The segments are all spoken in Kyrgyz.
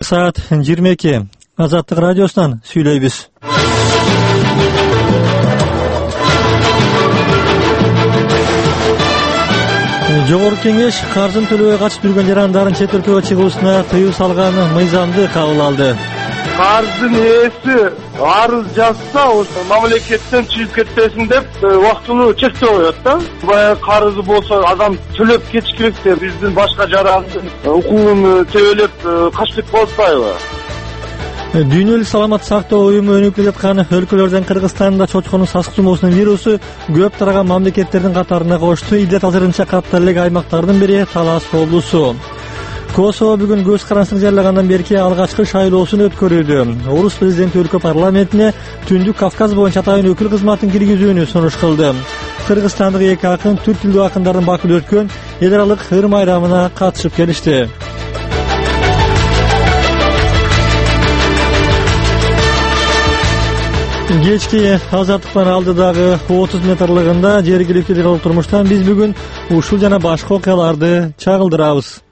саат 22. Азаттык радиосунан сүйлөйбүз. Жогорку кеңеш карзын төлөбөй качып жүргөн жарандардын чет өлкөгө чыгуусуна тыюу салган мыйзамды кабыл алды. Карздын ээси арыз жазса, ошо мамлекеттен чыгып кетпесин деп убактылуу чектөө коёт да. Баягы карызы болсо адам төлөп кетиш керек деп биздин башка жарандын укугун тебелеп качып кетип атпайбы? Дүйнөлүк саламат сактоо уюму өнүгүп жаткан өлкөлөрдөн Кыргызстанда чочконун сасык тумоосунун вирусу көп тараган мамлекеттердин катарына кошту. Илдет азырынча каттар элек аймактардын бири Талас облусу. Косово бүгүн көз карандысыз жарылагандан берки алгачкы шайлоосун өткөрүүдө. Орус президенти өлкө парламентине Түндүк Кавказ боюнча атайын өкүл кызматын киргизүүнү сунуш кылды. Кыргызстандык эки акын түрк тилдүү акындардын Бакыда өткөн эл аралык ыр майрамына катышып келишти. Кечки азаттыктан алдыдагы 30 метрлыгында жергиликтүү реал турмуштан биз бүгүн ушул жана башка окуяларды чагылдырабыз.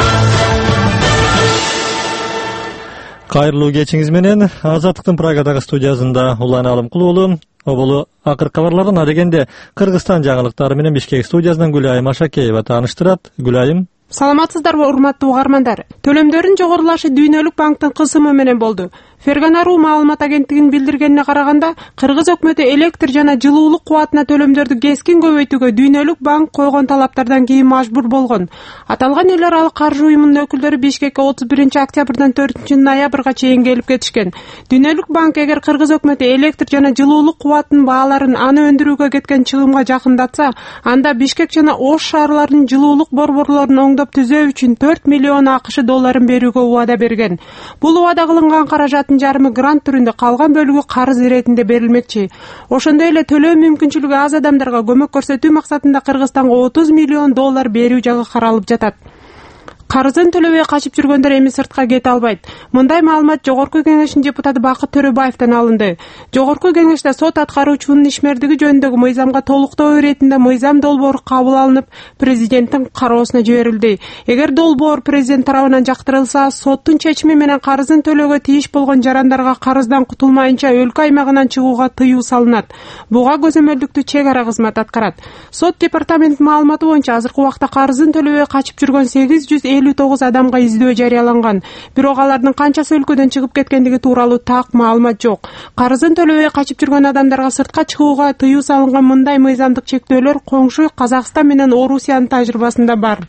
Кайрылуу кечиңиз менен Азаттыктын Прагадагы студиясында Улан Алымкулуу, оболу акыркы кабарлардан адегенде Кыргызстан жаңылыктары менен Бишкек студиясынан Гүлайым Ашакеева тааныштырат. Гүлайым. Саламатсыздарбы, урматтуу угармандар. Төлөмдөрдүн жогорулашы Дүйнөлүк банктын кысымы менен болду. Ферганару маалымат агенттигинин билдиргенине караганда, Кыргыз өкмөтү электр жана жылуулук кубатына төлөмдөрдү кескин көбөйтүүгө Дүйнөлүк банк койгон талаптардан кийин мажбур болгон. Аталган эл аралык каржы уюмунун өкүлдөрү Бишкекке 31-октябрдан 4-ноябрга чейин келип кетишкен. Дүйнөлүк банк эгер Кыргыз өкмөтү электр жана жылуулук кубатынын бааларын аны өндүрүүгө кеткен чыгымга жакындатса, анда Бишкек жана Ош шаарларынын жылуулук борборлорун оңдоп түзөө үчүн 4 миллион АКШ долларын берүүгө убада берген. Бул убада кылынган каражаттын жарымы грант түрүндө, калган бөлүгү карыз иретинде берилмекчи. Ошондой эле төлөө мүмкүнчүлүгү аз адамдарга көмөк көрсөтүү максатында Кыргызстанга 30 миллион доллар берүү жагы каралып жатат. Карызын төлөбөй качып жүргөндөр эми сыртка кете албайт. Мындай маалымат Жогорку кеңештин депутаты Бакыт Төрөбаевден алынды. Жогорку кеңеште сот аткаруучунун ишмердиги жөнүндөгү мыйзамга толуктоо иретинде мыйзам долбоору кабыл алынып, президенттин кароосуна жиберилди. Эгер долбоор президент тарабынан жактырылса, соттун чечими менен карызын төлөөгө тийиш болгон жарандарга карыздан кутулмайынча өлкө аймагынан чыгууга тыюу салынат. Буга көзөмөлдүктүү чек ара кызмат аткарат. Сот департаментинин маалыматы боюнча азыркы убакта карызын төлөбөй качып жүргөн 859 адамга издөө жарыяланган. Бирок алардын канчасы өлкөдөн чыгып кеткендиги тууралуу так маалымат жок. Карызын төлөбөй качып жүргөн адамдарга сыртка чыгууга тыюу салынган мындай мыйзамдык чектөөлөр коңшу Казакстан менен Орусиянын тажрыйбасында бар.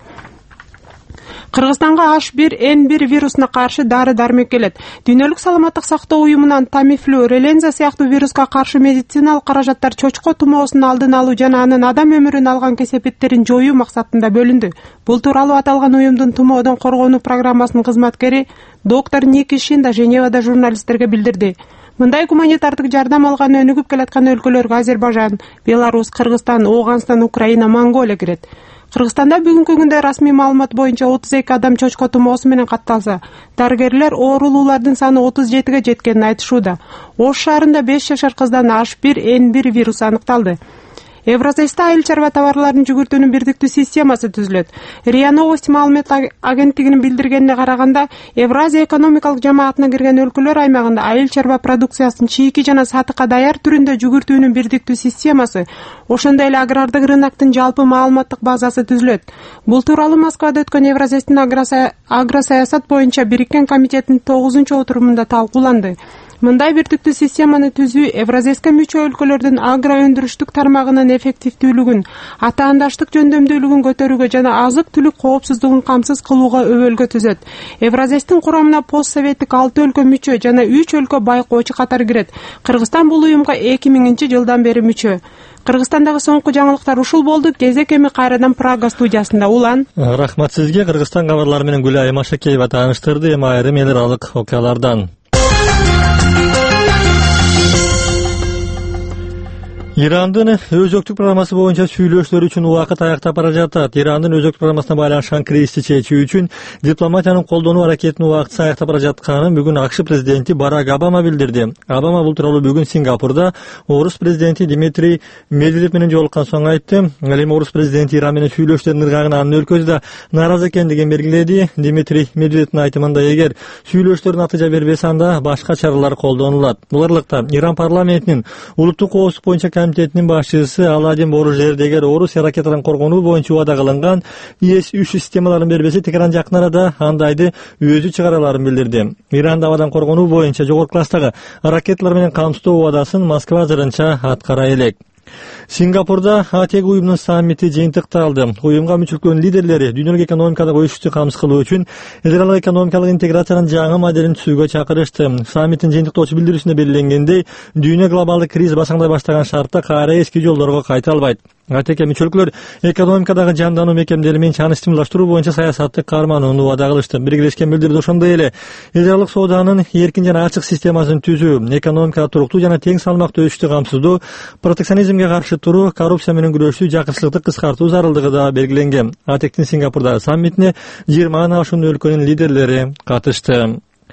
Кыргызстанга H1N1 вирусуна каршы дары-дармек келет. Дүйнөлүк саламаттык сактоо уюмунан Тамифлю, Реленза сыяктуу вируска каршы медициналык каражаттар чочко тумоосунун алдын алуу жана анын адам өмүрүн алган кесепеттерин жоюу максатында бөлүндү. Бул тууралуу аталган уюмдун тумоодон коргонуу программасынын кызматкери доктор Ники Шинда Женевада журналисттерге билдирди. Мындай гуманитардык жардам алган өнүгүп келаткан өлкөлөргө Азербайжан, Беларусь, Кыргызстан, Ооганстан, Украина, Монголия кирет. Кыргызстанда бүгүнкү күндө расмий маалымат боюнча 32 адам чочко тумоосу менен катталса, дарыгерлер оорулуулардын саны 37ге жеткенин айтышууда. Ош шаарында 5 жашар кыздан H1N1 вирусу аныкталды. Евразийда айыл чарба товарларын жүгүртүүнүн бирдиктүү системасы түзүлөт. РИА Новости маалымат агенттигинин билдиргенине караганда, Евразия экономикалык жамаатына кирген өлкөлөр аймагында айыл чарба продукциясын чийки жана сатыкка даяр түрүндө жүгүртүүнүн бирдиктүү системасы, ошондой эле агрардык рыноктун жалпы маалыматтык базасы түзүлөт. Бул тууралуу Москвада өткөн Евразиядын агросаясат боюнча бириккен комитеттин 9-отурумунда талкууланды. Мындай бирдиктүү системаны түзүү Евразийска мүчө өлкөлөрдүн агро өндүрүштүк тармагынын эффективдүүлүгүн, атаандаштык жөндөмдүүлүгүн көтөрүүгө жана азык-түлүк коопсуздугун камсыз кылууга өбөлгө түзөт. Евразийдин курамына постсоветтик 6 өлкө мүчө жана 3 өлкө байкоочу катары кирет. Кыргызстан бул уюмга 2000-жылдан бери мүчө. Кыргызстандагы соңку жаңылыктар ушул болду. Кезек эми кайрадан Прага студиясында. Улан. Рахмат сизге. Кыргызстан кабарлары менен Гүлайым Ашакеева тааныштырды. Эми айрым эл аралык окуялардан. Ирандын өзөктүк программасы боюнча сүйлөшүүлөр үчүн убакыт аяктап бара жатат. Ирандын өзөктүк программасына байланышкан кризисти чечүү үчүн дипломатиянын колдонуу аракетинин убактысы аяктап бара жатканын бүгүн АКШ президенти Барак Обама билдирди. Обама бул тууралуу бүгүн Сингапурда орус президенти Дмитрий Медведев менен жолуккан соң айтты. Ал эми орус президенти Иран менен сүйлөшүүлөрдүн ыргагын анын өлкөсү да нааразы экендигин белгиледи. Дмитрий Медведевдин айтымында эгер сүйлөшүүлөр натыйжа бербесе, анда башка чаралар колдонулат. Бул ырлыкта Иран парламентинин улуттук коопсуздук боюнча комитетинин башчысы Аладин Боружерди эгер Орусия ракетадан коргонуу боюнча убада кылынган ИС-3 системаларын бербесе, Техран жакын арада андайды өзү чыгараларын билдирди. Иран абадан коргонуу боюнча жогорку класстагы ракеталар менен камсыздоо убадасын Москва азырынча аткара элек. Сингапурда АТЕК уюмунун саммити жыйынтыкталды. Уюмга мүчөлгөн лидерлери дүйнөлүк экономикада өсүштү камсыз кылуу үчүн эл аралык экономикалык интеграциянын жаңы моделин түзүүгө чакырышты. Саммиттин жыйынтыктоочу билдирүүсүндө белгиленгендей, дүйнө глобалдык кризис башаңдай баштаган шартта кайра эски жолдорго кайта албайт. АТЕК мүчөлүклөр экономикадагы жандануу мекемдери менен чаны стимулдаштыруу боюнча саясатты карманууну убада кылышты. Биргелешкен билдирди ошондой эле эл аралык сооданын эркин жана ачык системасын түзүү, экономикада туруктуу жана тең салмактуу өсүштү камсыздоо, протекционизмге каршы туруу, коррупция менен күрөшүү, жакынчылыкты кыскартуу зарылдыгы да белгиленген. АТЕКтин Сингапурдагы саммитине 20 ашуун өлкөнүн лидерлери катышты.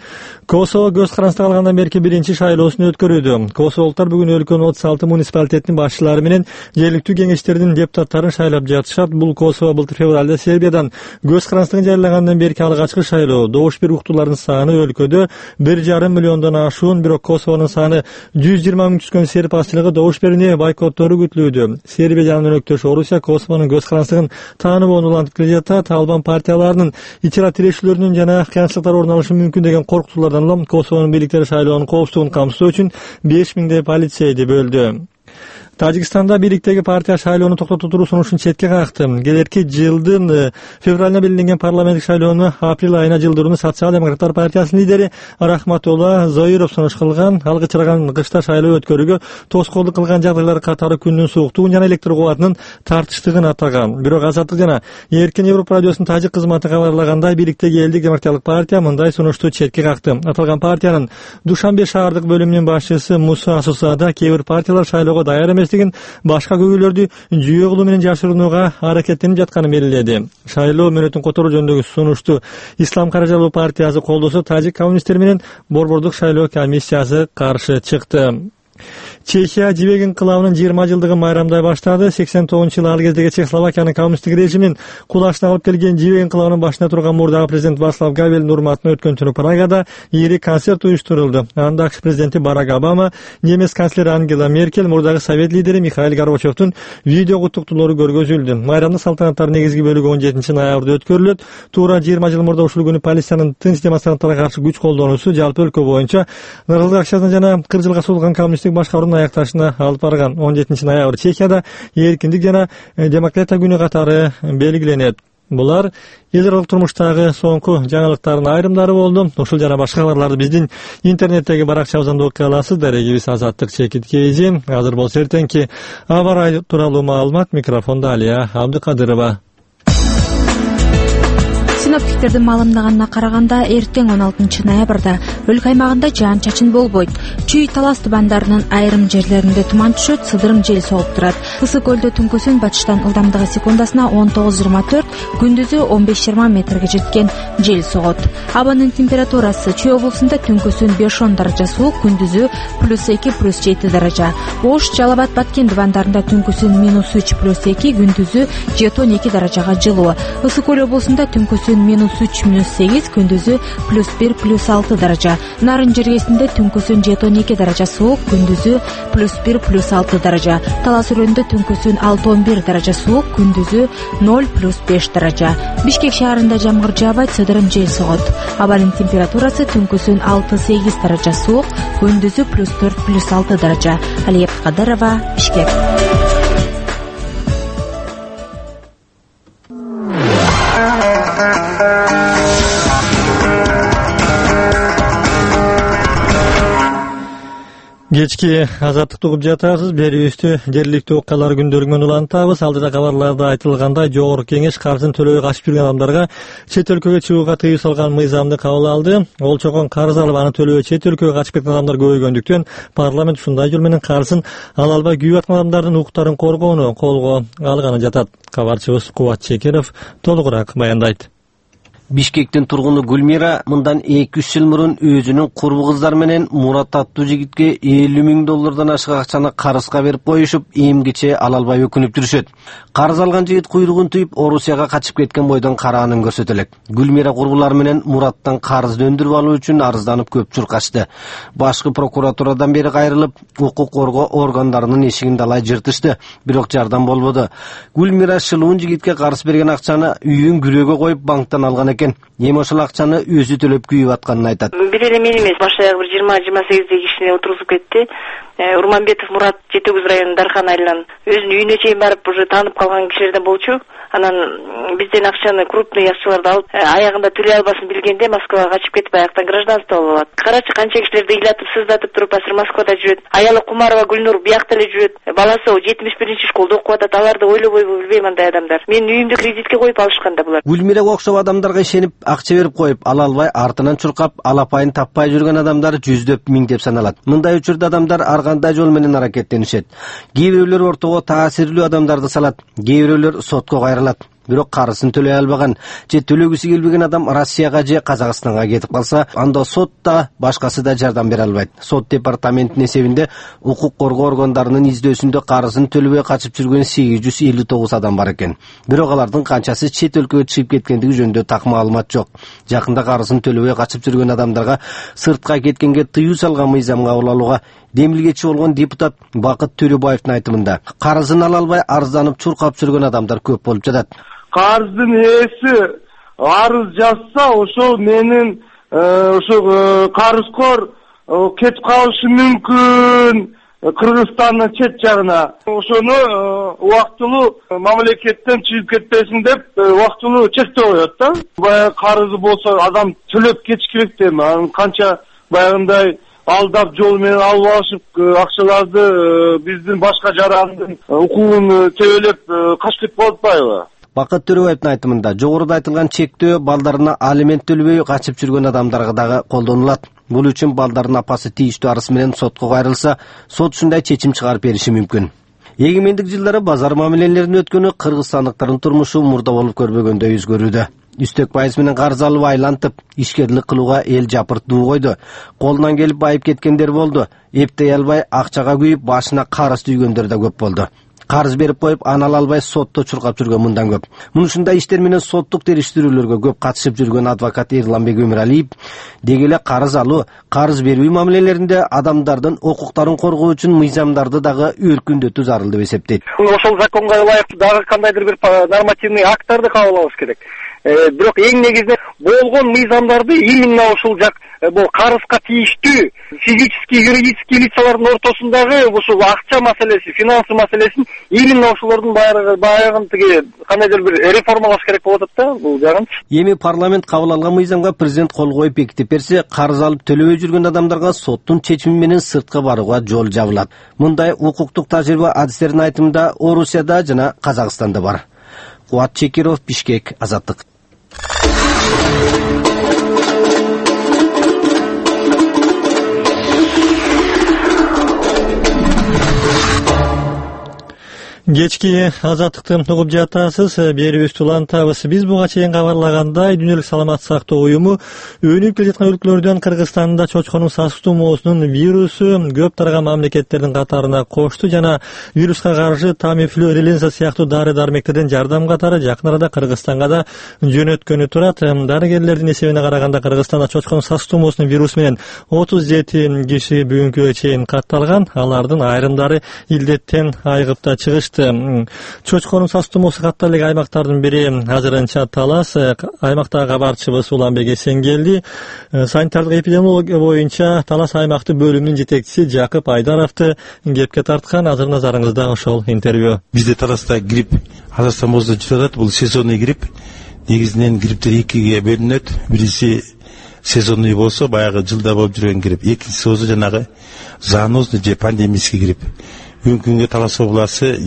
Косово көз карандысында калгандан берки биринчи шайлоосун өткөрүүдө. Косоволуктар бүгүн өлкөнүн 36 муниципалитетинин башчылары менен жергиликтүү кеңештердин депутаттарын шайлап жатышат. Бул Косово былтыр февралда Сербиядан көз карандыстыгын жарыялагандан берки алгачкы шайлоо. Добуш берүү уктууларынын саны өлкөдө 1,5 миллиондон ашуун, бирок Косовонун саны 120 миң түзгөн серб азчылыгы добуш берүүнү бойкоттору күтүлүүдө. Сербия жана өнөктөш Орусия Косовонун көз карандыстыгын тааныбоону улантып келе жатат. Албан партияларынын ичира тирешүүлөрүнүн жана кыянчылыктар орун алышы мүмкүн деген коркутуулардан улам Косовонун бийликтери шайлоонун коопсуздугун камсыздоо үчүн 5000 полицейди бөлдү. Тажикстанда бийликтеги партия шайлоону токтото туруу сунушун четке какты. Келерки жылдын февралына белгиленген парламенттик шайлоону апрель айына жылдырууну Социал-демократтар партиясынын лидери Рахматулла Зоиров сунуш кылган. Ал кычыраган кышта шайлоо өткөрүүгө тоскоолдук кылган жагдайлар катары күндүн сууктугун жана электр кубатынын тартыштыгын атаган. Бирок Азаттык жана Эркин Европа радиосунун тажик кызматы кабарлагандай, бийликтеги элдик демократиялык партия мындай сунушту четке какты. Аталган партиянын Душанбе шаардык бөлүмүнүн башчысы Муса Асусада кээ бир партиялар шайлоого даяр эместигин, башка көйгөйлөрдү жүйө кылуу менен жашырууга аракеттенип жатканын белгиледи. Шайлоо мөөнөтүн которуу жөнүндөгү сунушту Ислам Каражалуу партиясы колдосо, тажик коммунисттери менен Борбордук шайлоо комиссиясы каршы чыкты. Чехия жибек инкылабынын 20 жылдыгын майрамдай баштады. 89-жылы ал кездеги Чехословакиянын коммунисттик режиминин кулашына алып келген жибек инкылабынын башына турган мурдагы президент Вацлав Гавелдин урматына өткөн түнү Прагада ири концерт уюштурулду. Анда АКШ президенти Барак Обама, немец канцлери Ангела Меркель, мурдагы совет лидери Михаил Горбачевдун видео куттуктоолору көргөзүлдү. Майрамдын салтанаттарынын негизги бөлүгү 17-ноябрда өткөрүлөт. Туура 20 жыл мурда ушул күнү полициянын тынч демонстранттарга каршы күч колдонуусу жалпы өлкө боюнча ыргызык акчасын жана 40 жылга созулган коммунисттик башкаруунун аякташына алып барган. 17-ноябрь Чехияда эркиндик жана демократия күнү катары белгиленет. Булар эл аралык турмуштагы соңку жаңылыктардын айрымдары болду. Ушул жана башка кабарларды биздин интернеттеги баракчабыздан да окуй аласыздар. Эгибиз Азаттык чекит KZ. Азыр болсо эртеңки аба ырайы тууралуу маалымат. Микрофондо Алия Абдыкадырова. Синоптиктердин маалымдаганына караганда, эртең 16 ноябрда өлкө аймагында жаан-чачын болбойт. Чүй Талас тубандарынын айрым жерлеринде туман түшөт, сыдырым жел согуп турат. Ысык көлдө түнкүсүн батыштан ылдамдыгы секундасына 19-24, күндүзү 15-20 метрге жеткен жел согот. Абанын температурасы Чүй облусунда түнкүсүн 5-10 даража суук, күндүзү +2-+7 даража. Ош, Жалал Абад, Баткен тубандарында түнкүсүн -3-+2, күндүзү 7-12 даражага жылуу. Ысык көл облусунда түнкүсүн -3-8, күндүзү +1-+6 даража. Нарын жергесинде түнкүсүн 7-12 даража суук, күндүзү +1-+6 даража. Талас өрөөнүндө түнкүсүн 6-11 даража суук, күндүзү 0-5 даража. Бишкек шаарында жамгыр жаабайт, сыдырым жел согот. Абанын температурасы түнкүсүн 6-8 даража суук, күндүзү +4-+6 даража. Алия Абдыкадырова, Бишкек. Кечки азаттыкты угуп жатасыз. Берүүбүздү жергиликтүү окуялар күндөрүнөн улантабыз. Алдыда кабарларда айтылгандай, Жогорку Кеңеш карызын төлөбөй качып жүргөн адамдарга чет өлкөгө чыгууга тыюу салган мыйзамды кабыл алды. Ол чогон карыз алып аны төлөбөй чет өлкөгө качып кеткен адамдар көбөйгөндүктөн парламент ушундай жол менен карызын ала албай күйүп аткан адамдардын укуктарын коргоону колго алганы жатат. Кабарчыбыз Кубат Чекенов толугураак баяндайт. Бишкектин тургуну Гүлмира мындан 2-3 жыл мурун өзүнүн курбу кыздары менен Мурат аттуу жигитке $50,000 ашык акчаны карызга берип коюшуп, эмгиче ала албай өкүнүп жүрүшөт. Карыз алган жигит куйругун түйүп, Орусияга качып кеткен бойдон караанын көрсөтө элек. Гүлмира курбулары менен Мураттан карызды өндүрүп алуу үчүн арызданып көп чуркашты. Башкы прокуратурадан бери кайрылып, укук коргоо органдарынын эшигин далай жыртышты, бирок жардам болбоду. Гүлмира шылуун жигитке карыз берген акчаны үйүн күрөөгө коюп банктан алган экен. Эми ошол акчаны өзү төлөп күйүп атканын айтат. Бир эле мен эмес, башка бир 20-28 кишини отургузуп кетти. Урманбетов Мурат Жетегүз районунун Дархан айылынан өзүнүн үйүнө чейин барып уже таанып калган кишилерден болчу. Анан бизден акчаны крупный акчаларды алып, аягында төлөй албасын билгенде Москвага качып кетип, аяктан гражданство алып алат. Карачы канча кишилерди ыйлатып, сыздатып туруп, азыр Москвада жүрөт. Аялы Кумарова Гүлнур биякта эле жүрөт. Баласы 71 школда окуп атат. Аларды ойлобойбу билбейм андай адамдар. Менин үйүмдү кредитке коюп алышканда булар. Гүлмирага окшоп адамдарга ишенип, акча берип коюп, ала албай, артынан чуркап, алапайын таппай жүргөн адамдар жүздөп, миңдеп саналат. Мындай учурда адамдар ар кандай жол менен аракеттенишет. Кээ бирөөлөр ортого таасирлүү адамдарды салат, кээ бирөөлөр сотко кайрылат. Бирок карызын төлөй албаган же төлөгүсү келбеген адам Россияга же Казакстанга кетип калса, анда сот да, башкасы да жардам бере албайт. Сот департаментинин эсебинде укук коргоо органдарынын издөсүндө карызын төлөбөй качып жүргөн 859 адам бар экен. Бирок алардын канчасы чет өлкөгө чыгып кеткендиги жөнүндө так маалымат жок. Жакында карызын төлөбөй качып жүргөн адамдарга сыртка кеткенге тыюу салган мыйзам кабыл алууга демилгечи болгон депутат Бакыт Төрөбаевдин айтымында карызын ала албай арызданып чуркап жүргөн адамдар көп болуп жатат. Карыздын ээси арыз жазса, ошол менин ошо карызкор кетип калышы мүмкүн Кыргызстандын чет жагына. Ошону убактылуу мамлекеттен чыгып кетпесин деп убактылуу чектөө коет да. Баягы карызы болсо адам төлөп кетиш керек дейм. Анын канча баягындай алдап жол менен алып алышып акчаларды биздин башка жарандын укугун тебелеп качып кетип калып атпайбы? Бакыт Төрөбаевдин айтымында жогоруда айтылган чектөө балдарына алимент төлөбөй качып жүргөн адамдарга дагы колдонулат. Бул үчүн балдардын апасы тийиштүү арыз менен сотко кайрылса, сот ушундай чечим чыгарып бериши мүмкүн. Эгемендик жылдары базар мамилелеринин өткөнү кыргызстандыктардын турмушу мурда болуп көрбөгөндөй өзгөрүүдө. Үстөк пайыз менен карыз алып айлантып, ишкерлик кылууга эл жапыртуу койду. Колунан келип байып кеткендер болду. Эптей албай акчага күйүп башына карыз түйгөндөр да көп болду. Карыз берип коюп, аны ала албай сотто чуркап жүргөн мындан көп. Мунушундай иштер менен соттук териштирүүлөргө көп катышып жүргөн адвокат Эрланбек Өмүралиев деги эле карыз алуу, карыз берүү мамилелеринде адамдардын укуктарын коргоо үчүн мыйзамдарды дагы өркүндөтүү зарыл деп эсептейт. Ошол законго ылайыктуу дагы кандайдыр бир нормативный акттарды кабыл алыш керек. Бирок эң негизинен болгон мыйзамдарды именно ушул жак бул карызга тийиштүү физический, юридический лицалардын ортосундагы ушул акча маселеси, финансы маселесин именно ошолордун баягын тиги кандайдыр бир реформалаш керек болуп атат да бул жагын. Эми парламент кабыл алган мыйзамга президент кол коюп бекитип берсе, карыз алып төлөбөй жүргөн адамдарга соттун чечими менен сыртка барууга жол жабылат. Мындай укуктук тажрыйба адистердин айтымында Орусияда жана Казакстанда бар. Кубат Чекенов, Бишкек, Азаттык. Кечки азаттыкты угуп жатасыз. Берүүбүздү улантабыз. Биз буга чейин кабарлагандай, Дүйнөлүк саламаттык сактоо уюму өнүгүп келе жаткан өлкөлөрдөн Кыргызстанда чочконун сасык тумоосунун вирусу көп тараган мамлекеттердин катарына кошту жана вируска каршы Тамифлю, Реленза сыяктуу дары-дармектерден жардам катары жакын арада Кыргызстанга да жөнөткөнү турат. Дарыгерлердин эсебине караганда Кыргызстанда чочконун сасык тумоосунун вирусу менен 37 киши бүгүнкүгө чейин катталган. Алардын айрымдары илдеттен айыгып чыгышты. Чочконун сасык тумоосу каттал элек аймактардын бири азырынча Талас. Аймактагы кабарчыбыз Уланбек Эсенгелди санитардык эпидемиология боюнча Талас аймактык бөлүмүнүн жетекчиси Жакып Айдаровду кепке тарткан. Азыр назарыңызда ошол интервью. Бизде Таласта грипп Казакстан боюнча жүрүп атат. Бул сезонный грипп. Негизинен грипптер экиге бөлүнөт. Биринчиси сезонный болсо баягы жылда болуп жүргөн грипп, экинчиси болсо жанагы зоонозный же пандемический грипп. Бүгүнкү күнгө Талас областы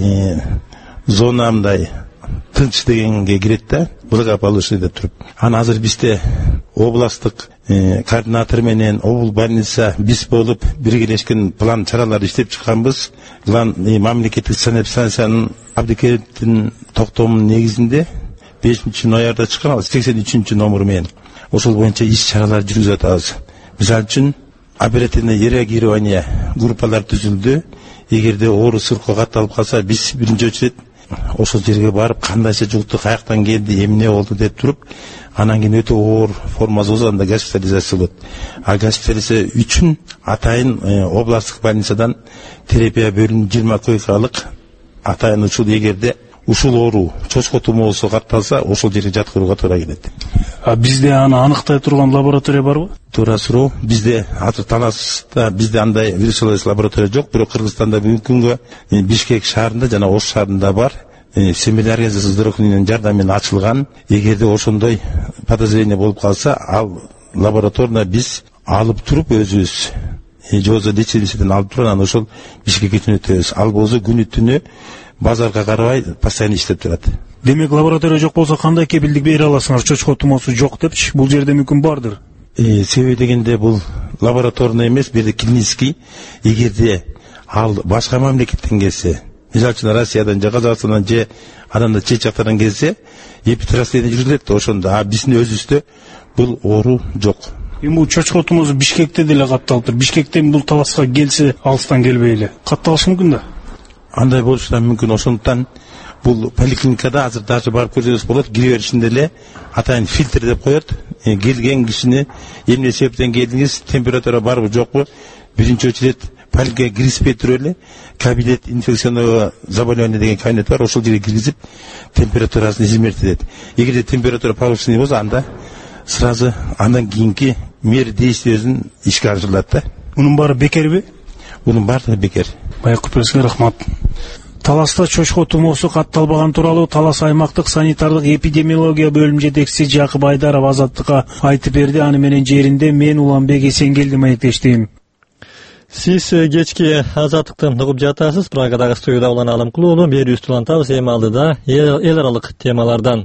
зона мындай тынч дегенге кирет да, булга полушыйда туруп. Аны азыр бизде областтык координатор менен обул больница биз болуп биргелешкен план чаралар иштеп чыкканбыз. План мамлекеттик санэпидстанциянын абдикердин токтомунун негизинде 5-ноябрда чыккан 83-номер менен ошол боюнча иш чаралар жүргүзүп атабыз. Мисалы үчүн оперативный реагирование группалар түзүлдү. Эгерде оору сыркы катталып калса, биз биринчи очередь ошол жерге барып кандайча жукту, каяктан келди, эмне болду деп туруп, анан кийин өтө оор формасы болсо анда госпитализация болот. А госпитализация үчүн атайын областтык больницадан терапия бөлүмү 20 койкалык атайын ушул эгерде ушул оору чочко тумоосу катталса, ошол жерге жаткырууга туура келет. А бизде аны аныктай турган лаборатория барбы? Туура суроо. Бизде азыр Таласта бизде андай вирусология лаборатория жок, бирок Кыргызстанда бүгүнкү күнгө Бишкек шаарында жана Ош шаарында бар. Семинария здоровьнын жардамы менен ачылган. Эгерде ошондой подозрение болуп калса, ал лабораторияны биз алып туруп өзүбүз жозо лечебницаден алып туруп, анан ошол Бишкекке жөнөтөбүз. Ал болсо күнү түнү базарга карабай постоянно иштеп турат. Демек лаборатория жок болсо кандай кепилдик бере аласыңар? Чочко тумоосу жок депчи, бул жерде мүмкүн бардыр. Себеби дегенде бул лабораторный эмес, бирде клинический. Эгерде ал башка мамлекеттен келсе, мисалы үчүн Россиядан же Казакстандан же адамда чет жактардан келсе, эпидерапия жүргүзүлөт ошондо. А биздин өзүбүздө бул оору жок. Бул чочко тумоосу Бишкекте деле катталыптыр. Бишкектен бул Таласка келсе, алыстан келбей эле катталышы мүмкүн да. Андай болушу да мүмкүн. Ошондуктан бул поликлиникада азыр даже барып көрсөңүз болот, кире беришинде эле атайын фильтр деп коет. Келген кишини эмне себептен келдиңиз, температура барбы жокпу? Биринчи очередь поликлиника киргизбей туруп эле кабинет инфекционного заболевания деген кабинет бар, ошол жерге киргизип температурасын измерить. Эгерде температура повышенный болсо, анда сразу андан кийинки мера действиесин ишке ашырылат да. Мунун баары бекерби? Мунун баары бекер. Байкып берсиңер, рахмат. Таласта чочко тумоосу катталбаган тууралуу Талас аймактык санитардык эпидемиология бөлүм жетекчиси Жакып Айдаров Азаттыкка айтып берди. Аны менен жеринде мен Уланбек Эсенгелди маектештим. Сиз кечки Азаттыктан угуп жатасыз. Прагадагы студияда Улан Алымкулуу берүүбүздү улантабыз. Эми алдыда эл аралык темалардан.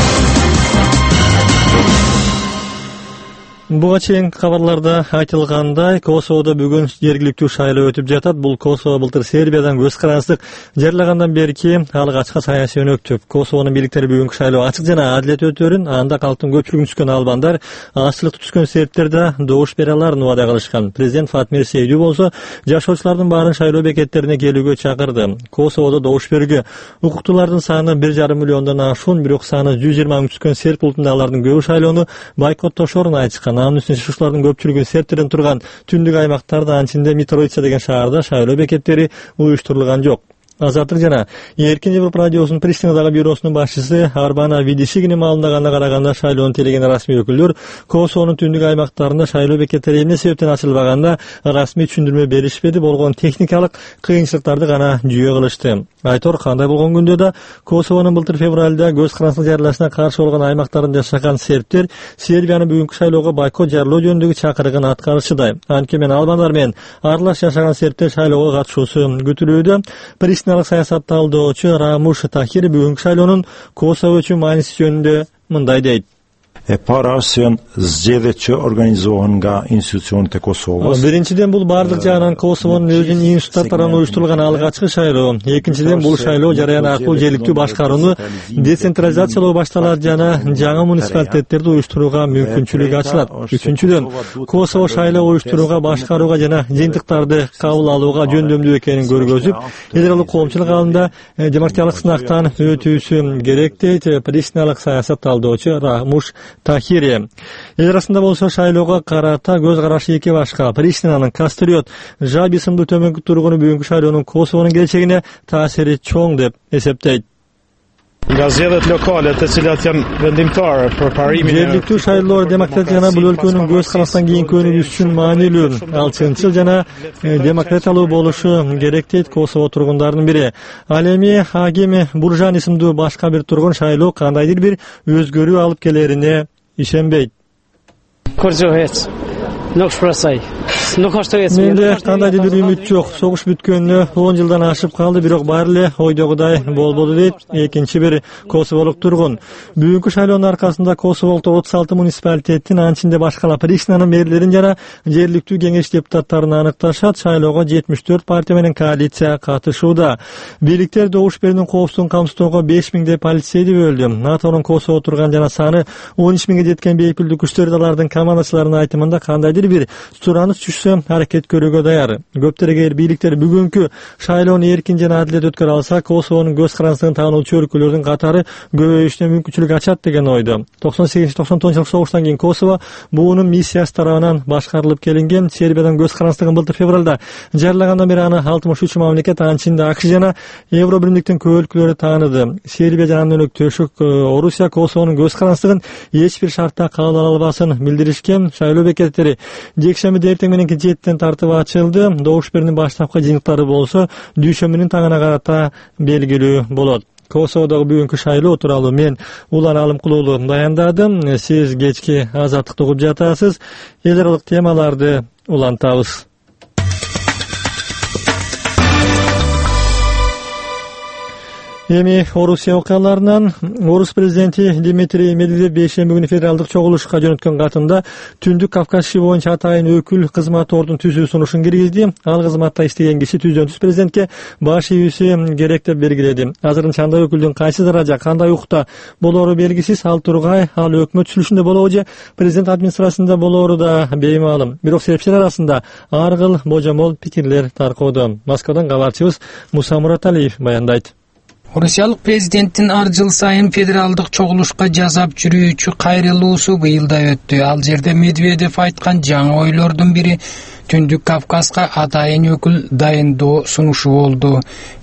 Буга чейин кабарларда айтылгандай, Косоводо бүгүн жергиликтүү шайлоо өтүп жатат. Бул Косово былтыр Сербиядан көз карансыздык жарыялагандан берки алгачкы саясий өнөктүп. Косовонун бийликтери бүгүнкү шайлоо ачык жана адилет өтөөрүн, анда калктын көпчүлүгүн түзгөн албандар аччылыкты түзгөн сериптерде добуш бере аларын убада кылышкан. Президент Фатмир Сейдүү болсо жашоочулардын баарын шайлоо бекеттерине келүүгө чакырды. Косоводо добуш берүүгө укуктуулардын саны 1,5 миллиондон ашуун, бирок саны 120 мың түзгөн серп улутунда алардын көбү шайлоону бойкоттошорун айтышкан. Анын үстүнө шушулардын көпчүлүгү серптерден турган түндүк аймактарда, анчинде Митровица деген шаарда шайлоо бекеттери уюштурулган жок. Азаттык жана Эркин Европа радиосунун Приштинадагы бюросунун башчысы Арбана Видишигинин маалымдагана караганда, шайлоону тейлеген расмий өкүлдөр Косовонун түндүк аймактарында шайлоо бекеттери эмне себептен ачылбаганда расмий түшүндүрмө беришпеди, болгон техникалык кыйынчылыктарды гана жүйө кылышты. Айтор кандай болгон күндө да Косовонун былтыр февралда көз карансыздык жарыялашына каршы болгон аймактарында жашаган сербтер Сербиянын бүгүнкү шайлоого бойкот жарыялоо жөнүндөгү чакырыгын аткарышчыдай. Анткени албандар менен аралаш жашаган сербтер шайлоого катышуусу күтүлүүдө. Приштиналык саясат талдоочу Рамуш Тахир бүгүнкү шайлоонун Косово үчүн мааниси жөнүндө мындай дейт. Биринчиден бул бардык жагынан Косовонун өзүнүн институттарынан уюштурулган алгачкы шайлоо. Экинчиден бул шайлоо жарыян аркылуу желиктүү башкарууну децентрализациялоо башталат жана жаңы муниципалитеттерди уюштурууга мүмкүнчүлүк ачылат. Үчүнчүдөн Косово шайлоо уюштурууга, башкарууга жана жыйынтыктарды кабыл алууга жөндөмдүү экенин көргөзүп, эл аралык коомчулук алдында демократиялык сынактан өтүүсү керек дейт Приштиналык саясат талдоочу Рамуш Тахири. Эл арасында болсо шайлоого карата көз карашы эки башка. Приштинанын Кастриот Жаби сымдуу төмөнкү тургуну бүгүнкү шайлоонун Косовонун келечегине таасири чоң деп эсептейт. Жергиликтүү шайлоо демократия жана бул өлкөнүн көз карасынан кийинки өнүгүшү үчүн маанилүү, ал чынчыл жана демократиялуу болушу керек дейт Косово тургундарынын бири. Ал эми Хагим Буржан исимдүү башка бир тургун шайлоо кандайдыр бир өзгөрүү алып келерине ишенбейт. Менде кандайдыр бир үмүт жок. Согуш бүткөнүнө 10 жылдан ашып калды, бирок баары эле ойдогудай болбоду дейт экинчи бир косоволук тургун. Бүгүнкү шайлоонун аркасында Косоволдо 36 муниципалитеттин, анчинде башкала Пришнанын мэрлерин жана жергиликтүү кеңеш депутаттарын аныкташат. Шайлоого 74 партия менен коалиция катышууда. Бийликтер добуш берүүнүн коопсуздугун камсыздоого 5000 полицейди бөлдү. НАТОнун Косово турган жана саны 13000 жеткен бейпилдүү күчтөр алардын командачыларынын айтымында кандайдыр бир сураныс түшсө аракет көрүүгө даяр. Көптөр эгер бийликтер бүгүнкү шайлоону эркин жана адилет өткөрө алса, Косовонун көз карандысын таануучу өлкөлөрдүн катары көбөйүшүнө мүмкүнчүлүк ачат деген ойдо. 98-99 жылы согуштан кийин Косово буунун миссиясы тарабынан башкарылып келинген. Сербиядан көз карандысыгын былтыр февралда жарыялагандан бери аны 63 мамлекет, анчинде АКШ жана Евро биримдиктин көп өлкөлөрү тааныды. Сербия жана анын өнөктөшү Орусия Косовонун көз карандысыгын эч бир шартта кабыл ала албасын билдиришкен. Шайлоо бекеттери жекшембиде эртең мененки 7-тен тартып ачылды. Добуш берүүнүн баштапкы жыйынтыктары болсо дүйшөмбүнүн таңына карата белгилүү болот. Косоводогу бүгүнкү шайлоо тууралуу мен Улан Алымкулуулу баяндадым. Сиз кечки Азаттыкты угуп жатасыз. Эл аралык темаларды улантабыз. Эми Орусия окуяларынан Орус президенти Дмитрий Медведев бейшемби күнү федералдык чогулушка жөнөткөн катында Түндүк Кавказ иши боюнча атайын өкүл кызмат ордун түзүү сунушун киргизди. Ал кызматта иштеген киши түздөн-түз президентке баш ийүүсү керек деп белгиледи. Азырынча андай өкүлдүн кайсы даража, кандай укукта болоору белгисиз. Ал тургай ал өкмөт түзүлүшүндө болобу же президент администрациясында болоору да беймаалым. Бирок серепчилер арасында ар кыл божомол пикирлер таркоодо. Москвадан кабарчыбыз Муса Мураталиев баяндайт. Орусиялык президенттин ар жыл сайын федералдык чогулушка жасап жүрүүчү кайрылуусу быйыл да өттү. Ал жерде Медведев айткан жаңы ойлордун бири Түндүк Кавказга атайын өкүл дайындоо сунушу болду.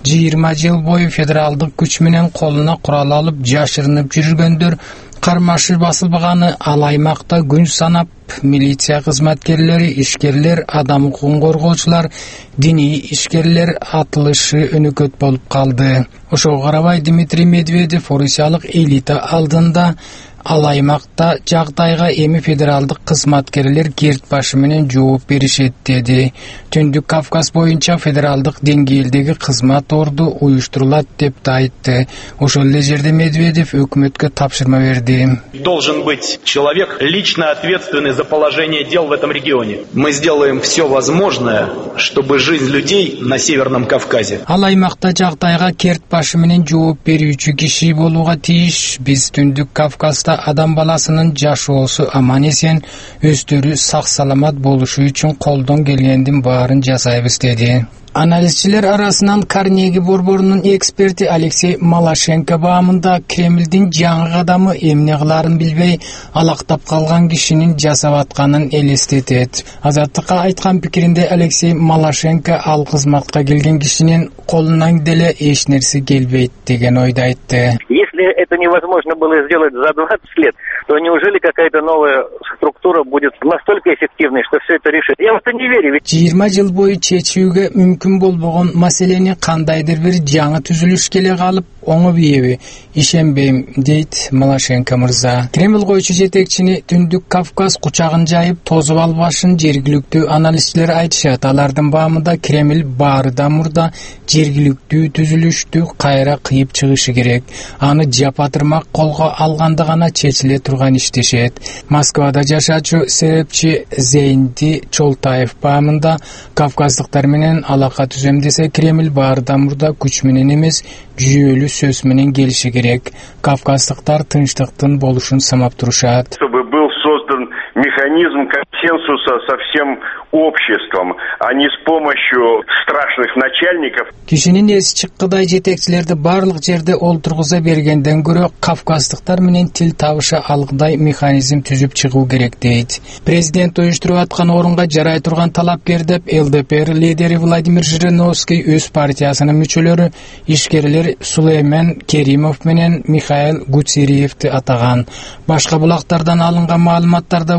20 жыл бою федералдык күч менен колуна курал алып жашырынып жүргөндөр кармашы басылбаганы, ал аймакта күн санап милиция кызматкерлери, ишкерлер, адам укугун коргоочулар, диний ишкерлер атылышы өнөкөт болуп калды. Ошого карабай Дмитрий Медведев орусиялык элита алдында ал аймакта жагдайга эми федералдык кызматкерлер керт башы менен жооп беришет деди. Түндүк Кавказ боюнча федералдык деңгээлдеги кызмат орду уюштурулат деп да айтты. Ошол эле жерде Медведев өкмөткө тапшырма берди. Должен быть человек, лично ответственный за положение дел в этом регионе. Мы сделаем все возможное, чтобы жизнь людей на Северном Кавказе. Ал аймакта жагдайга керт башы менен жооп берүүчү киши болууга тийиш. Биз Түндүк Кавказда адам баласынын жашоосу аман эсен, өздөрү сак саламат болушу үчүн колдон келгендин баарын жасайбыз деди. Анализчилер арасынан Карнеги борборунун эксперти Алексей Малашенко баамында Кремлдин жаңы кадамы эмне кыларын билбей алактап калган кишинин жасап атканын элестетет. Азаттыкка айткан пикиринде Алексей Малашенко ал кызматка келген кишинин колунан деле эч нерсе келбейт деген ойду айтты. Если это невозможно было сделать за 20 лет, то неужели какая-то новая структура будет настолько эффективной, что все это решит? Я в это не верю. 20 жыл бою чечүүгө мүмкүн болбогон маселени кандайдыр бир жаңы түзүлүш келе калып оңо бийеби? Ишенбейм, дейт Малашенко мырза. Кремль койчу жетекчини Түндүк Кавказ кучагын жайып тозуп албашын жергиликтүү анализчилер айтышат. Алардын баамында Кремль баарыда мурда жергиликтүү түзүлүштү кайра кыйып чыгышы керек. Аны жапатырмак колго алганда гана чечиле турган иш дешет. Москвада жашачу серепчи Зейнди Чолтаев баамында кавказдыктар менен алака түзөм десе Кремль баарыда мурда күч менен эмес, жүйөлүү сөз менен келиши керек. Кавказдыктар тынчтыктын болушун самап турушат. Чтобы был создан механизм консенсуса со всем обществом, а не с помощью страшных начальников. Кишинин эси чыккыдай жетекчилерди барлык жерде олтургуза бергенден көрө кавказдыктар менен тил табыша алгыдай механизм түзүп чыгуу керек дейт. Президент уюштуруп аткан орунга жарай турган талапкер деп ЛДПР лидери Владимир Жириновский өз партиясынын мүчөлөрү ишкерлер Сулейман Керимов менен Михаил Гуцериевди атаган. Башка булактардан алынган маалыматтарда болсо ал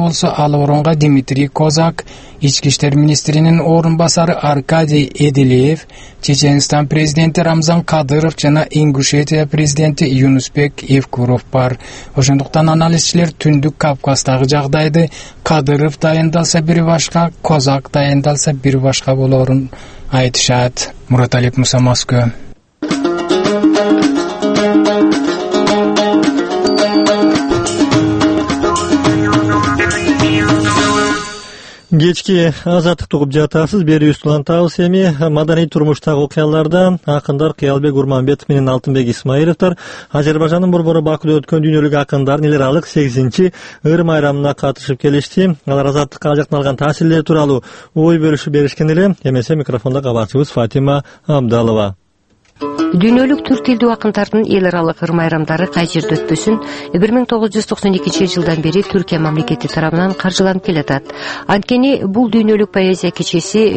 ал орунга Дмитрий Козак, ички иштер министринин орун басары Аркадий Эдилиев, Чеченстан президенти Рамзан Кадыров жана Ингушетия президенти Юнусбек Евкуров бар. Ошондуктан анализчилер Түндүк Кавказдагы жагдайды Кадыров дайындалса бир башка, Козак дайындалса бир башка болорун айтышат. Мураталиев Муса, Москва. Кечки азаттык угуп жатасыз. Бери устулантабыз эми маданий турмуштагы окуяларда акындар Кыялбек Урманбетов менен Алтынбек Исмаиловдор Азербайжандын борбору Бакуда өткөн дүйнөлүк акындардын эл аралык 8-чи ыр майрамына катышып келишти. Алар азаттыкка ажыкталган таасирлери тууралуу ой бөлүшүп беришкен эле. Эмесе микрофондо кабарчыбыз Фатима Абдалова. Дүйнөлүк түрк тилдүү акындардын эл аралык ыр майрамдары кай жерде өтпөсүн 1992-жылдан бери Түркия мамлекети тарабынан каржыланып келатат. Анткени бул дүйнөлүк поэзия кечеси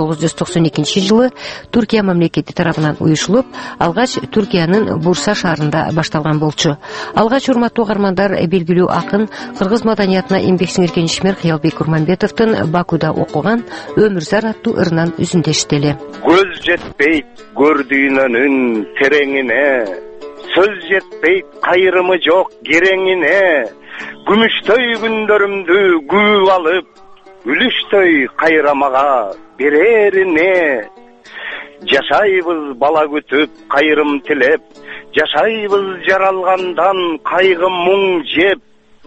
1992-жылы Түркия мамлекети тарабынан уюшулуп, алгач Түркиянын Бурса шаарында башталган болчу. Алгач урматтуу угармандар белгилүү акын, кыргыз маданиятына эмгек сиңирген ишмер Кыялбек Урманбетовдун Бакуда окуган Өмүрзар аттуу ырынан үзүндөштеле. Көз жетпейт көрдүйнөнүн тереңине, сөз жетпейт кайрымы жок кереңине, күмүштөй күндөрүмдү күбүп алып, үлүштөй кайрамага берерине. Жашайбыз бала күтүп, кайрым тилеп, жашайбыз жаралгандан кайгы муң жеп,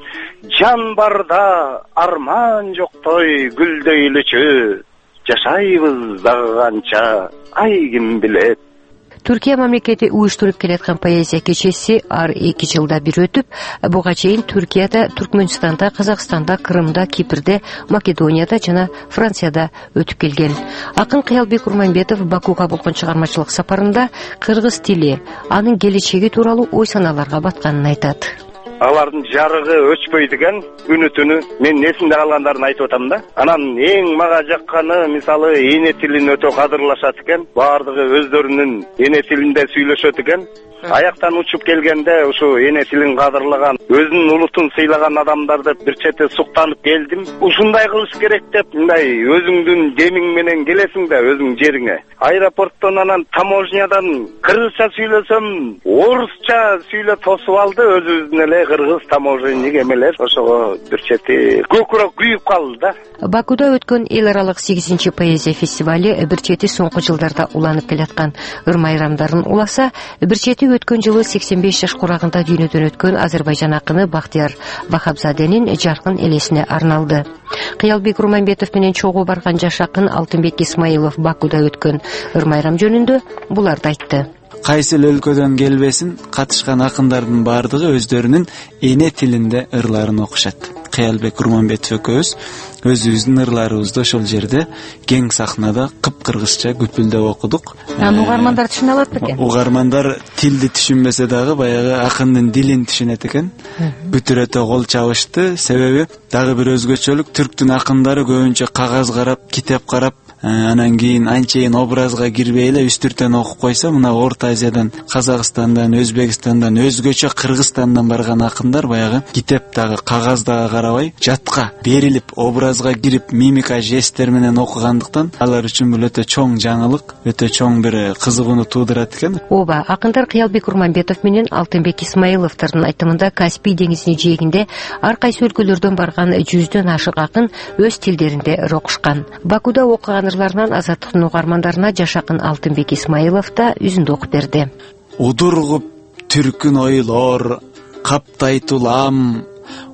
жан барда арман жоктой гүлдөйлүчү, жашайбыз дагы канча ай ким билет. Түркия мамлекети уюштуруп келаткан поэзия кечеси ар 2 жылда бир өтүп, буга чейин Түркияда, Түркмөнстанда, Казакстанда, Крымда, Кипрде, Македонияда жана Францияда өтүп келген. Акын Кыялбек Урманбетов Бакуга болгон чыгармачылык сапарында кыргыз тили, анын келечеги тууралуу ой санааларга батканын айтат. Алардын жарыгы өчпөйт экен, күнү түнү. Мен эсимде калгандарын айтып атам да. Анан эң мага жакканы, мисалы, эне тилин өтө кадырлашат экен. Баардыгы өздөрүнүн эне тилинде сүйлөшөт экен. Аяктан учуп келгенде ушу эне тилин кадырлаган, өзүнүн улутун сыйлаган адамдарды бир чети суктанып келдим. Ушундай кылыш керек деп, мындай өзүңдүн демиң менен келесиң да өзүң жериңе. Аэропорттон анан таможнядан кыргызча сүйлөсөм, орусча сүйлөп тосуп алды, өзүбүздүн эле кыргыз таможенник эмелер. Ошого бир чети көкүрөк күйүп калды да. Бакуда өткөн эл аралык 8-чи поэзия фестивали бир чети соңку жылдарда уланып келаткан ыр майрамдарын уласа, бир чети өткөн жылы 85 жаш курагында дүйнөдөн өткөн Азербайжан акыны Бахтияр Вахабзаденин жаркын элесине арналды. Кыялбек Урманбетов менен чогуу барган жаш акын Алтынбек Исмаилов Бакуда өткөн ыр майрам жөнүндө буларды айтты. Кайсы өлкөдөн келбесин, катышкан акындардын баардыгы өздөрүнүн эне тилинде ырларын окушат. Кыялбек Урманбетов экөөбүз өзүбүздүн ырларыбызды ошол жерде кең сахнада кыпкыргызча күпүлдөп окудук. Аны угармандар түшүнө алат бекен? Угармандар тилди түшүнбөсө дагы баягы акындын дилин түшүнөт экен. Бүтүр өтө кол чабышты, себеби дагы бир өзгөчөлүк түрктүн акындары көбүнчө кагаз карап, китеп карап, анан кийин анчейин образга кирбей эле үстүртөн окуп койсо, мына Орто Азиядан, Казакстандан, Өзбекстандан, өзгөчө Кыргызстандан барган акындар баягы китептагы, кагаздагы карабай, жатка берилип, образга кирип, мимика, жесттер менен окугандыктан алар үчүн бул өтө чоң жаңылык, өтө чоң бир кызыгууну туудурат экен. Ооба, акындар Кыялбек Урманбетов менен Алтынбек Исмаиловдордун айтымында Каспий деңизинин жээгинде ар кайсы өлкөлөрдөн барган 100дөн ашык акын өз тилдеринде ыр окушкан. Бакуда окуган ырларынан азаттыктын угармандарына жаш акын Алтынбек Исмаилов да үзүндү окуп берди. Удургуп түркүн ойлор, каптай тулам,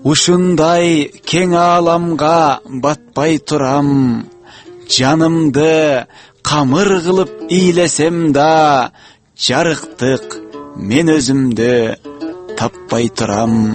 ушундай кең ааламга батпай турам, жанымды камыр кылып ийлесем да, жарыктык мен өзүмдү таппай турам.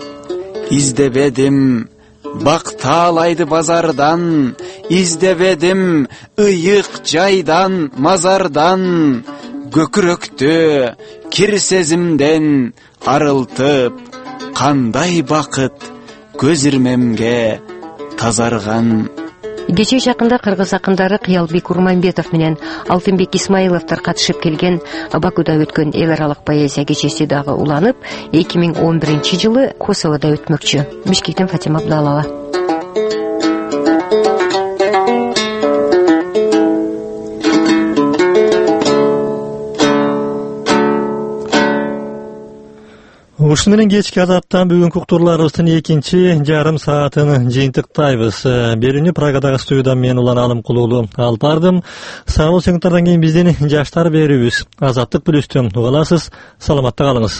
Издебедим бактаалайды базардан, издебедим ыйык жайдан, мазардан, көкүрөктү кир сезимден арылтып, кандай бакыт көз ирмемге тазарган. Кече жакында кыргыз акындары Кыялбек Урманбетов менен Алтынбек Исмаиловдор катышып келген Бакуда өткөн эл аралык поэзия кечеси дагы уланып, 2011-жылы Косоводо өтмөкчү. Бишкектен Фатима Абдалова. Ушуну менен кечки азаттан бүгүнкү уктурларыбыздын экинчи жарым саатын жыйынтыктайбыз. Берүүнү Прагадагы студиядан мен Улан Алымкулуулу алып бардым. Саамыл сыйынтардан кийин биздин жаштар берүүбүз Азаттык плюстөн угаласыз. Саламатта калыңыз.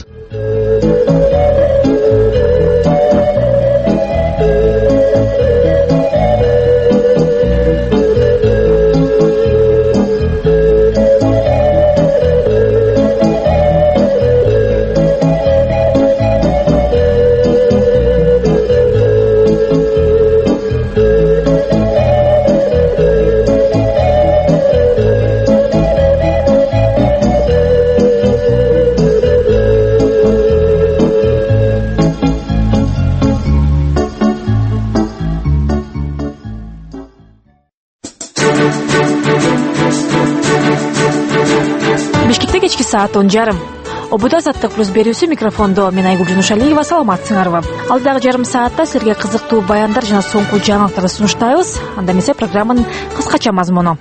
Кечки саат 10:30. Обуда Азаттык плюс берүүсү микрофондо мен Айгүл Жунушалиева. Саламатсыңарбы? Алдагы жарым саатта силерге кызыктуу баяндар жана соңку жаңылыктарды сунуштайбыз. Анда эмесе программанын кыскача мазмуну.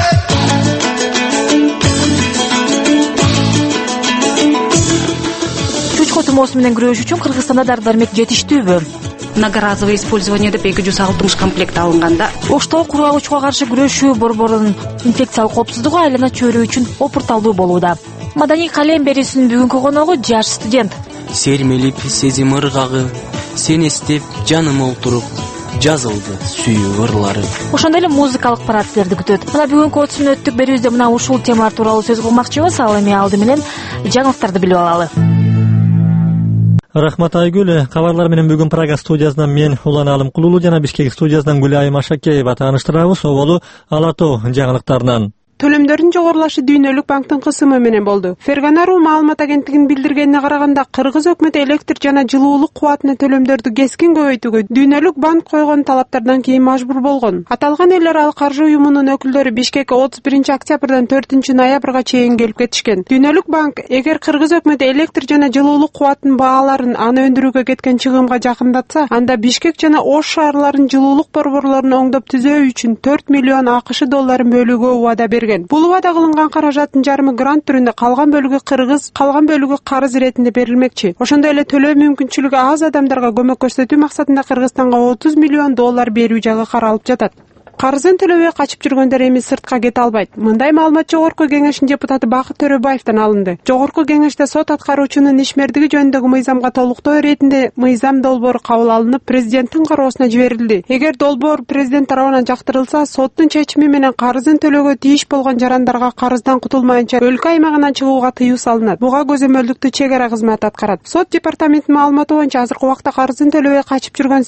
Чучко тумоосу менен күрөш үчүн Кыргызстанда дары-дармек жетиштүүбү? Многоразовое использование деп 260 комплект алынганда. Оштогу кургагычка каршы күрөшүү борборунун инфекциялык коопсуздугу айлана чөйрө үчүн опурталдуу болууда. Маданий калем берүүсүнүн бүгүнкү коногу жаш студент. Сермелип, сезим ыргагы, сени эстеп, жаным олтуруп, жазылды сүйүү ырлары. Ошондой эле музыкалык парад силерди күтөт. Мына бүгүнкү 30 мүнөттүк берүүбүздө мына ушул темалар тууралуу сөз кылмакчыбыз. Ал эми алды менен жаңылыктарды билип алалы. Рахмат Айгүл. Кабарлар менен бүгүн Прага студиясынан мен Улан Алымкулуулу жана Бишкек студиясынан Гүлайым Ашакеева тааныштырабыз. Оболу Ала Тоо жаңылыктарынан. Төлөмдөрдүн жогорулашы Дүйнөлүк банктын кысымы менен болду. Ферганару маалымат агенттигинин билдиргенине караганда, Кыргыз өкмөтү электр жана жылуулук кубатына төлөмдөрдү кескин көбөйтүүгө Дүйнөлүк банк койгон талаптардан кийин мажбур болгон. Аталган эл аралык каржы уюмунун өкүлдөрү Бишкекке 31-октябрдан 4-ноябрга чейин келип кетишкен. Дүйнөлүк банк эгер Кыргыз өкмөтү электр жана жылуулук кубатынын бааларын аны өндүрүүгө кеткен чыгымга жакындатса, анда Бишкек жана Ош шаарларынын жылуулук борборлорун оңдоп түзөө үчүн 4 миллион АКШ долларын бөлүүгө убада берген. Бул убада кылынган каражаттын жарымы грант түрүндө, калган бөлүгү Кыргыз, калган бөлүгү карыз иретинде берилмекчи. Ошондой эле төлөө мүмкүнчүлүгү аз адамдарга көмөк көрсөтүү максатында Кыргызстанга 30 миллион доллар берүү жагы каралып жатат. Карызын төлөбөй качып жүргөндөр эми сыртка кете албайт. Мындай маалымат Жогорку кеңештин депутаты Бакыт Төрөбаевден алынды. Жогорку кеңеште сот аткаруучунун ишмердиги жөнүндөгү мыйзамга толуктоо иретинде мыйзам долбоору кабыл алынып, президенттин кароосуна жиберилди. Эгер долбоор президент тарабынан жактырылса, соттун чечими менен карызын төлөөгө тийиш болгон жарандарга карыздан кутулмайынча өлкө аймагынан чыгууга тыюу салынат. Буга көзөмөлдүктүү чек ара кызматы аткарат. Сот департаментинин маалыматы боюнча азыркы убакта карызын төлөбөй качып жүргөн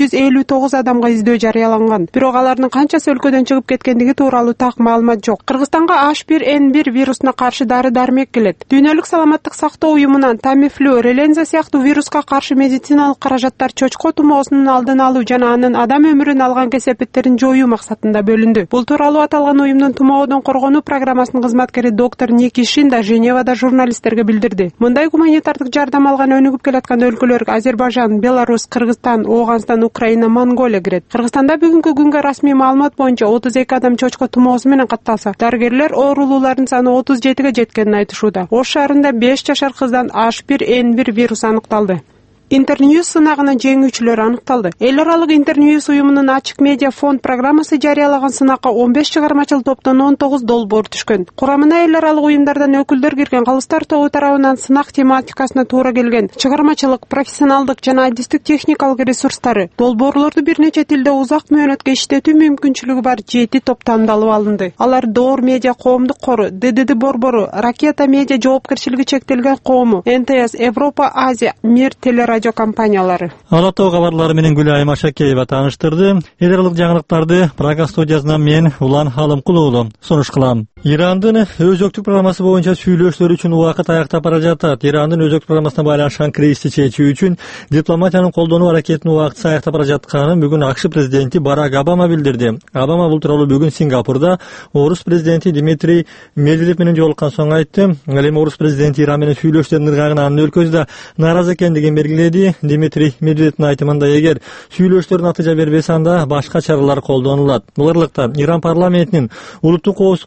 859 адамга издөө жарыяланган. Бирок алардын канчасы өлкөдөн чыгып кеткендиги тууралуу так маалымат жок. Кыргызстанга H1N1 вирусуна каршы дары-дармек келет. Дүйнөлүк саламаттык сактоо уюмунан Тамифлю, Реленза сыяктуу вируска каршы медициналык каражаттар чочко тумоосунун алдын алуу жана анын адам өмүрүн алган кесепеттерин жоюу максатында бөлүндү. Бул тууралуу аталган уюмдун тумоодон коргонуу программасынын кызматкери доктор Никишин да Женевада журналисттерге билдирди. Мындай гуманитардык жардам алган өнүгүп келаткан өлкөлөр Азербайжан, Беларусь, Кыргызстан, Ооганстан, Украина, Монголия кирет. Кыргызстанда бүгүнкү күнгө расмий маалымат боюнча 32 адам чочко тумоосу менен катталса, дарыгерлер оорулуулардын саны 37-ге жеткенин айтышууда. Ош шаарында 5 жашар кыздан H1N1 вирусу аныкталды. Интерньюз сынагынын жеңүүчүлөрү аныкталды. Эл аралык Интерньюз уюмунун ачык медиа фонд программасы жарыялаган сынакка 15 чыгармачыл топтон 19 долбоор түшкөн. Курамына эл аралык уюмдардан өкүлдөр кирген, калыстар тобу тарабынан сынак тематикасына туура келген чыгармачылык, профессионалдык жана адистик техникалык ресурстары, долбоорлорду бир нече тилде узак мөөнөткө иштетүү мүмкүнчүлүгү бар 7 топ тандалып алынды. Алар Доор медиа коомдук кору, ДДД борбору, Ракета медиа жоопкерчилиги чектелген коому, НТС, Европа, Азия, Мир телерадио компаниялары. Ала Тоо кабарлары менен Гүлайым Ашакеева тааныштырды. Эл аралык жаңылыктарды Прага студиясынан мен Улан Алымкулуулу сунуш кылам. Ирандын өзөктүк программасы боюнча сүйлөшүүлөр үчүн убакыт аяктап бара жатат. Ирандын өзөктүк программасына байланышкан кризисти чечүү үчүн дипломатиянын колдонуу аракетинин убактысы аяктап бара жатканын бүгүн АКШ президенти Барак Обама билдирди. Обама бул тууралуу бүгүн Сингапурда орус президенти Дмитрий Медведев менен жолуккан соң айтты. Ал эми орус президенти Иран менен сүйлөшүүлөрдүн ыргагына анын өлкөсү да нааразы экендигин белгиледи. Дмитрий Медведевдин айтымында, эгер сүйлөшүүлөр натыйжа бербесе, анда башка чаралар колдонулат. Бул ырлыкта Иран парламентинин улуттук коопсуздук боюнча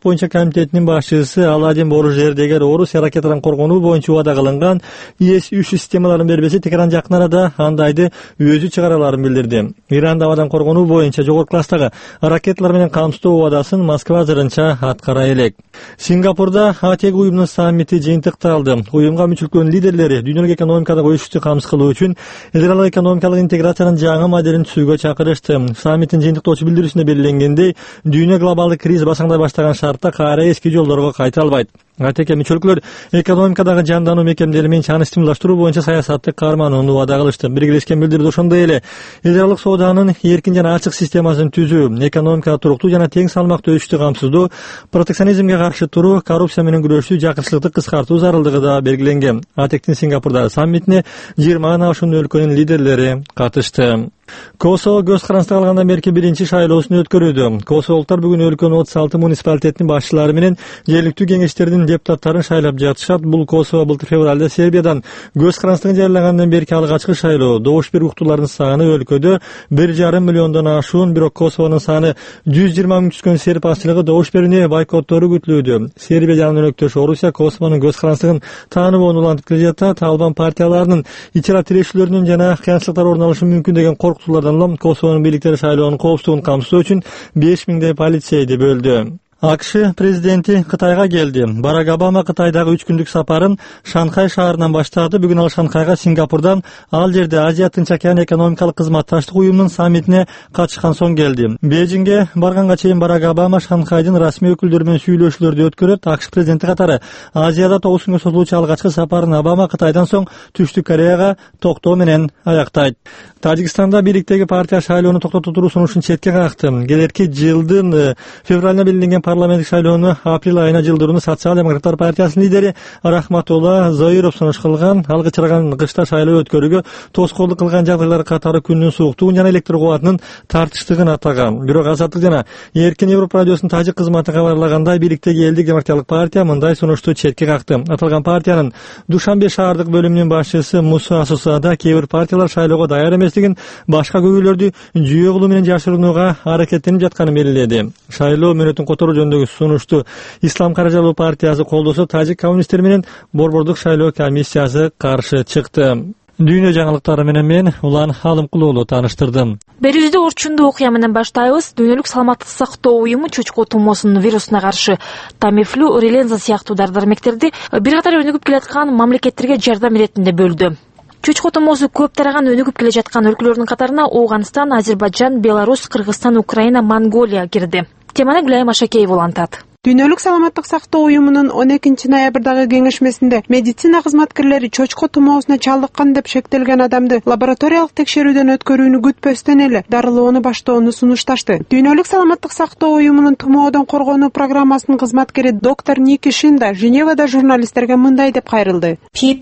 комитетинин башчысы Аладин Боружердегер Орусия ракетадан коргонуу боюнча убада кылынган ИС-3 системаларын бербесе, Техран жакын арада андайды өзү чыгараларын билдирди. Иран абадан коргонуу боюнча жогорку класстагы ракеталар менен камсыздоо убадасын Москва азырынча аткара элек. Сингапурда АТЕК уюмунун саммити жыйынтыкталды. Уюмга мүчөлүктөрдүн лидерлери дүйнөлүк экономикадагы өсүштү камсыз кылуу үчүн эл аралык экономикалык интеграциянын жаңы моделин түзүүгө чакырышты. Саммиттин жыйынтыктоочу билдирүүсүндө белгиленгендей, дүйнө глобалдык кризис башаңдай баштаган шартта кайра эски жолдорго кайта албайт. АТЕК мүчөлүктөр экономикадагы жандануу мекемдери менен чаны стимулдаштыруу боюнча саясатты карманууну убада кылышты. Биргелешкен билдирүүдө ошондой эле эл аралык сооданын эркин жана ачык системасын түзүү, экономикага туруктуу жана тең салмактуу өсүштү камсыздоо, протекционизмге каршы туруу, коррупция менен күрөшүү, жакынчылыкты кыскартуу зарылдыгы да белгиленген. АТЕКтин Сингапурдагы саммитине 20 ашуун өлкөнүн лидерлери катышты. Косово көз карандысына алгандан берки биринчи шайлоосун өткөрүүдө. Косоволуктар бүгүн өлкөнүн 36 муниципалитетинин башчылары менен жергиликтүү кеңештердин депутаттарын шайлап жатышат. Бул Косово былтыр февралда Сербиядан көз карандыстыгын жарыялагандан берки алгачкы шайлоо. Добуш берүү уктууларынын саны өлкөдө 1,5 миллиондон ашуун, бирок Косовонун саны 120 миң түзгөн серб азчылыгы добуш берүүнү бойкоттору күтүлүүдө. Сербия жана өнөктөш Орусия Косовонун көз карандыстыгын тааныбоону улантып келе жатат. Албан партияларынын ичара тирешүүлөрүнүн жана кыянчылыктар орун алышы мүмкүн деген коркутуулардан Косовонун бийликтери шайлоонун коопсуздугун камсыздоо үчүн 5000 полицейди бөлдү. АКШ президенти Кытайга келди. Барак Обама Кытайдагы 3 күндүк сапарын Шанхай шаарынан баштады. Бүгүн ал Шанхайга Сингапурдан, ал жерде Азия Тынч океан экономикалык кызматташтык уюмунун саммитине катышкан соң келди. Бейжиңге барганга чейин Барак Обама Шанхайдын расмий өкүлдөрү менен сүйлөшүүлөрдү өткөрөт. АКШ президенти катары Азияда 9 күнгө созулуучу алгачкы сапарын Обама Кытайдан соң Түштүк Кореяга токтоо менен аяктайт. Тажикстанда бийликтеги партия шайлоону токтото туруу сунушун четке какты. Келерки жылдын февралында белгиленген парламенттик шайлоону апрель айына жылдырууну Социал-демократтар партиясынын лидери Рахматулла Заиров сунуш кылган. Ал кычырган кышта шайлоо өткөрүүгө тоскоолдук кылган жагдайлар катары күндүн сууктугун жана электр кубатынын тартыштыгын атаган. Бирок Азаттык жана Эркин Европа радиосунун тажик кызматы кабарлагандай, бийликтеги элдик демократиялык партия мындай сунушту четке какты. Аталган партиянын Душанбе шаардык бөлүмүнүн башчысы Муса Асусада кээ бир партиялар шайлоого даяр эместигин, башка көйгөйлөрдү жүйө кылуу менен жашырынууга аракеттенип жатканын белгиледи. Шайлоо мөөнөтүн которуу жөнүндөгү сунушту Ислам Каражалуу партиясы колдосо, тажик коммунисттери менен Борбордук шайлоо комиссиясы каршы чыкты. Дүйнө жаңылыктары менен мен Улан Алымкулуу тааныштырдым. Берүүбүздү орчундуу окуя менен баштайбыз. Дүйнөлүк саламаттыкты сактоо уюму чочко тумоосунун вирусуна каршы Тамифлу, Реленза сыяктуу дары-дармектерди бир катар өнүгүп келаткан мамлекеттерге жардам иретинде бөлдү. Чочко тумоосу көп тараган өнүгүп келе жаткан өлкөлөрдүн катарына Ооганстан, Азербайджан, Беларусь, Кыргызстан, Украина, Монголия кирди. Теманы Гүлайым Ашакеева улантат. Дүйнөлүк саламаттык сактоо уюмунун 12 ноябрдагы кеңешмесинде медицина кызматкерлери чочко тумоосуна чалдыккан деп шектелген адамды лабораториялык текшерүүдөн өткөрүүнү күтпөстөн эле дарылоону баштоону сунушташты. Дүйнөлүк саламаттык сактоо уюмунун тумоодон коргонуу программасынын кызматкери доктор Ники Шинда Женевада журналисттерге мындай деп кайрылды.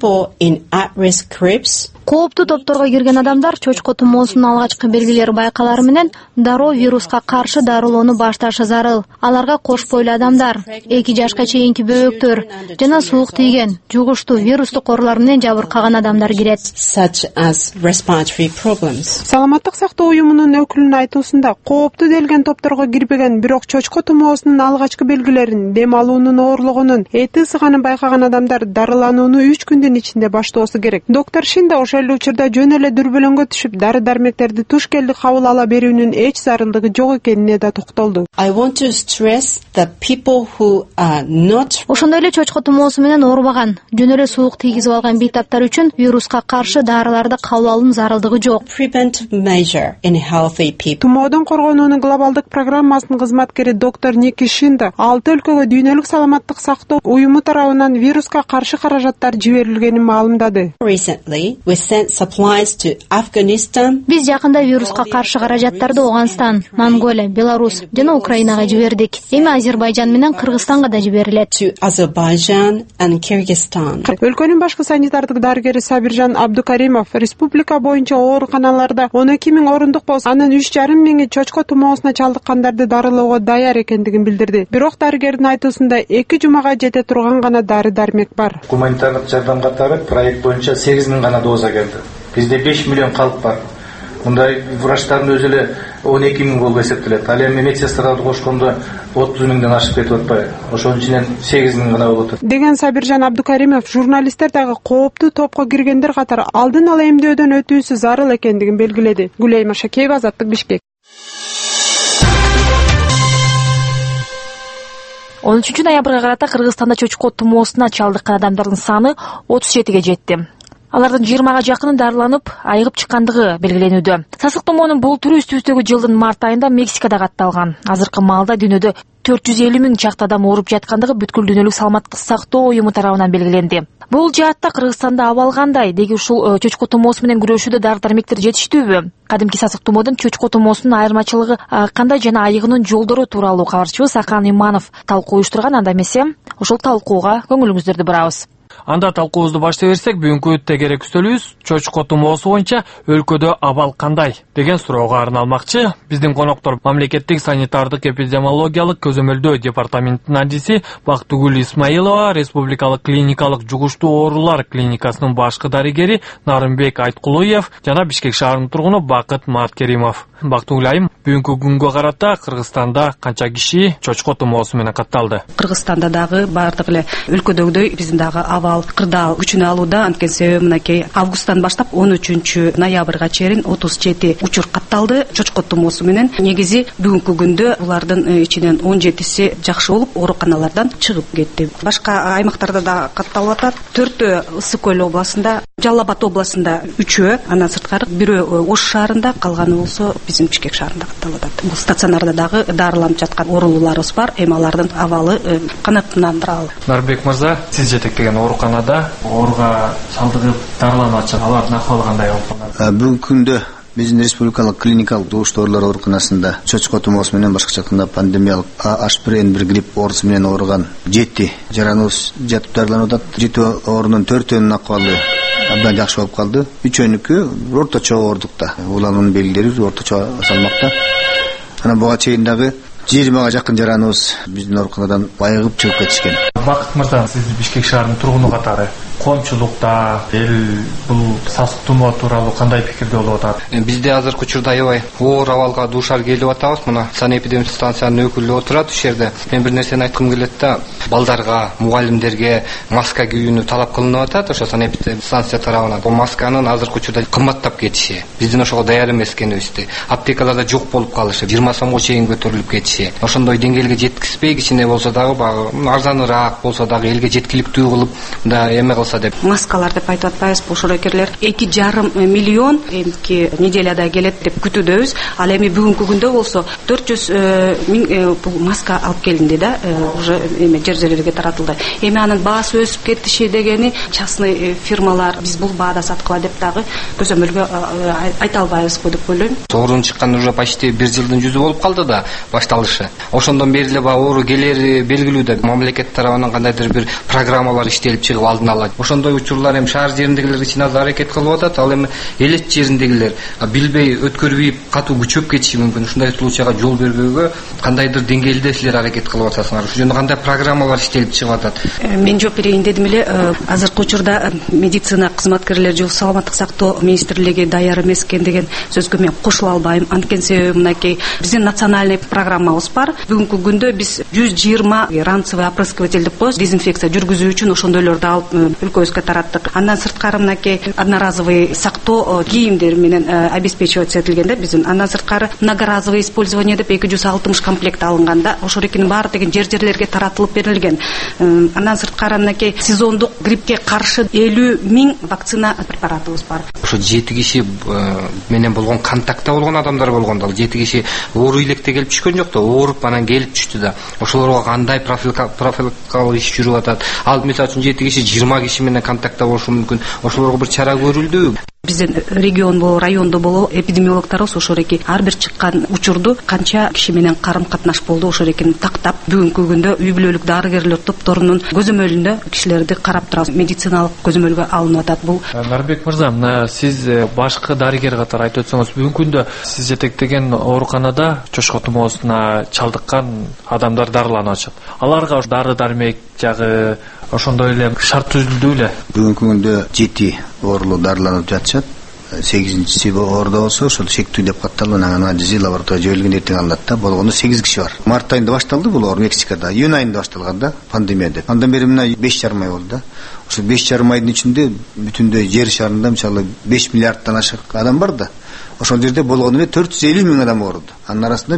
Кооптуу топторго кирген адамдар чочко тумоосунун алгачкы белгилери байкалары менен дароо вируска каршы дарылоону башташы зарыл. Аларга кош бойлуу адамдар, 2 жашка чейинки бөбөктөр жана суук тийген, жугуштуу вирустук оорулар менен жабыркаган адамдар кирет. Саламаттык сактоо уюмунун өкүлүнүн айтуусунда, кооптуу делген топторго кирбеген, бирок чочко тумоосунун алгачкы белгилерин, дем алуунун оорлогонун, эти ысыганын байкаган адамдар дарыланууну 3 күндүн ичинде баштоосу керек. Доктор Шинда ошол учурда жөн эле дүрбөлөңгө түшүп, дары-дармектерди туш келди кабыл ала берүүнүн эч зарылдыгы жок экенине да токтолду. Ошондой эле чочко тумоосу менен оорубаган, жөн эле суук тийгизип алган бейтаптар үчүн вируска каршы дарыларды кабыл алуунун зарылдыгы жок. Тумоодон коргонуунун глобалдык программасынын кызматкери доктор Ники Шинда 6 өлкөгө дүйнөлүк саламаттык сактоо уюму тарабынан вируска каршы каражаттар жиберилгенин маалымдады. Биз жакында вируска каршы каражаттарды Ооганстан, Монголия, Беларусь жана Украинага жибердик. Эми Азербайджан менен Кыргызстанга да жиберилет. Өлкөнүн башкы санитардык дарыгери Сабиржан Абдукаримов республика боюнча ооруканаларда 12 000 орундук болсо, анын 3,5 миңи чочко тумоосуна чалдыккандарды дарылоого даяр экендигин билдирди. Бирок дарыгердин айтуусунда 2 жумага жете турган гана дары-дармек бар. Гуманитардык жардам катары проект боюнча 8 000 гана доза келди. Бизде 5 миллион калп бар. Мындай врачтардын өзү эле 12 000 болуп эсептелет. Ал эми медсестраларды кошкондо 30 000ден ашып кетип атпайбы? Ошонун içinden 8 000 гана болуп атат. Деген Сабиржан Абдукаримов журналисттер дагы кооптуу топко киргендер катары алдын ала эмдөөдөн өтүүсү зарыл экендигин белгиледи. Гүлейма Шакеева, Азаттык, Бишкек. 13 ноябрга карата Кыргызстанда чочко тумоосуна чалдыккан адамдардын саны 37ге жетти. Алардын 20га жакыны дарыланып, айыгып чыккандыгы белгиленүүдө. Сасык тумоонун бул түрү үстүбүздөгү жылдын март айында Мексикада катталган. Азыркы маалда дүйнөдө 450 000 чакты адам ооруп жаткандыгы бүткүл дүйнөлүк саламаттык сактоо уюму тарабынан белгиленди. Бул жаатта Кыргызстанда абал кандай? Деги ушул чочко тумоосу менен күрөшүүдө дары-дармектер жетиштүүбү? Кадимки сасык тумоодон чочко тумоосунун айырмачылыгы кандай жана айыгынын жолдору тууралуу кабарчыбыз Акан Иманов талкуу уюштурган. Анда эмесе ошол талкууга көңүлүңүздөрдү бурабыз. Анда талкуубузду баштай берсек, бүгүнкү тегерек үстөлүбүз чочко тумоосу боюнча өлкөдө абал кандай деген суроого арналмакчы. Биздин коноктор мамлекеттик санитардык эпидемиологиялык көзөмөлдөө департаментинин адиси Бактыгүл Исмаилова, республикалык клиникалык жугуштуу оорулар клиникасынын башкы дарыгери Нарымбек Айткулуев жана Бишкек шаарынын тургуну Бакыт Маткеримов. Бактыгүл айым, бүгүнкү күнгө карата Кыргызстанда канча киши чочко тумоосу менен катталды? Кыргызстанда дагы бардык эле өлкөдөгүдөй биздин дагы абал кырдаал күчүнө алууда. Анткени себеби мынакей августтан баштап 13 ноябрга чейин 37 учур катталды чочко тумоосу менен. Негизи бүгүнкү күндө булардын ичинен 17си жакшы болуп ооруканалардан чыгып кетти. Башка аймактарда да катталып атат. 4 Ысык көл областында, Жалал Абад областында 3, андан сырткары бирөө Ош шаарында, калганы болсо биздин Бишкек шаарында катталып атат. Бул стационарда дагы дарыланып жаткан оорулууларыбыз бар. Эми алардын абалы канааттандыралы. Нарбек мырза, сиз жетектеген ооруканада ооруга чалдыгып дарыланып атышат. Алардын акыбалы кандай болуп калат? Бүгүнкү күндө биздин республикалык клиникалык жугуштуу оорулар ооруканасында чочко тумоосу менен башкача айтканда пандемиялык H1N1 грипп оорусу менен ооруган 7 жараныбыз жатып дарыланып атат. 7 оорунун 4-өөнүн акыбалы абдан жакшы болуп калды. 3-өөнүкү орточо оордукта. Улануунун белгилери орточо салмакта. Анан буга чейин дагы 20га жакын жараныбыз биздин ооруканадан айыгып чыгып кетишкен. Бакыт мырза, сиз Бишкек шаарынын тургуну катары коомчулукта эл бул сасык тумоо тууралуу кандай пикирде болуп атат? Бизде азыркы учурда аябай оор абалга дуушар келип атабыз. Мына санэпидемия станциянын өкүлү отурат ушул жерде. Мен бир нерсени айткым келет да, балдарга, мугалимдерге маска кийүүнү талап кылынып атат ошо санэпидемия станция тарабынан. Бул масканын азыркы учурда кымбаттап кетиши, биздин ошого даяр эмес экенибизди, аптекаларда жок болуп калышы, 20 сомго чейин көтөрүлүп кетиши, ошондой деңгээлге жеткизбей кичине болсо дагы арзаныраак болсо дагы элге жеткиликтүү кылып да эме кылса деп. Маскалар деп айтып атпайбыз, бул шорекерлер 2,5 миллион эмки неделяда келет деп күтүүдөбүз. Ал эми бүгүнкү күндө болсо 400 000 бул маска алып келинди да, уже эме жер-жерлерге таратылды. Эми анын баасы өсүп кетиши дегени частный фирмалар биз бул баада саткыла деп дагы көзөмөлгө айта албайбыз го деп ойлойм. Оорунун чыккан уже почти 1 жылдын жүзү болуп калды да башталышы. Ошондон бери эле оору келери белгилүү да мамлекет тарабынан кандайдыр бир программалар иштелип чыгып алдын ала. Ошондой учурлар эми шаар жериндегилер үчүн азыр аракет кылып атат. Ал эми элет жериндегилер билбей өткөрбөй катуу күчөп кетиши мүмкүн. Ушундай случайга жол бербөөгө кандайдыр деңгээлде силер аракет кылып атасыңар. Ушул жөнүндө кандай программалар иштелип чыгып атат? Мен жооп берейин дедим эле. Азыркы учурда медицина кызматкерлери жок саламаттык сактоо министрлиги даяр эмес экен деген сөзгө мен кошула албайм. Анткени себеби мынакей биздин национальный программабыз бар. Бүгүнкү күндө биз 120 ранцевый опрыскиватель деп коебуз, дезинфекция жүргүзүү үчүн ошондойлорду алып өлкөбүзгө тараттык. Андан сырткары мынакей одноразовый сактоо кийимдер менен обеспечиваться этилген да биздин. Андан сырткары многоразовый использование деп 260 комплект алынган да, ошолордун баары деген жер-жерлерге таратылып берилген. Андан сырткары мынакей сезондук гриппке каршы 50 000 вакцина препаратыбыз бар. Ошо 7 киши менен болгон контактта болгон адамдар болгондо, 7 киши оору илекте келип түшкөн жок да, ооруп анан келип түштү да. Ошолорго кандай профилактикалык иш жүрүп атат? Ал мисалы үчүн 7 киши 20 киши менен контактта болушу мүмкүн. Ошолорго бир чара көрүлдүбү? Биздин регион болобу, райондо болобу эпидемиологторубуз ошол эки ар бир чыккан учурду канча киши менен карым катнаш болду ошол экени тактап бүгүнкү күндө үй бүлөлүк дарыгерлер топторунун көзөмөлүндө кишилерди карап турабыз. Медициналык көзөмөлгө алынып атат бул. Нарбек мырза, сиз башкы дарыгер катары айтып өтсөңүз, бүгүнкү күндө сиз жетектеген ооруканада чочко тумоосуна чалдыккан адамдар дарыланып атышат. Аларга дары-дармек жагы ошондой эле шарт түзүлдү эле. Бүгүнкү күндө 7 оорулуу дарыланып жатышат. 8-си ооруда болсо ошол шектүү деп катталып анан анализи лабораторияга жиберилген, эртең алынат да. Болгондо 8 киши бар. Март айында башталды бул оор Мексикада, июнь айында башталган да пандемия деп. Андан бери мына 5,5 ай болду да. Ошол 5,5 айдын ичинде бүтүндөй жер шарында мисалы 5 миллиарддан ашык адам бар да. Ошол жерде болгону эле 450 миң адам ооруду. Анын арасында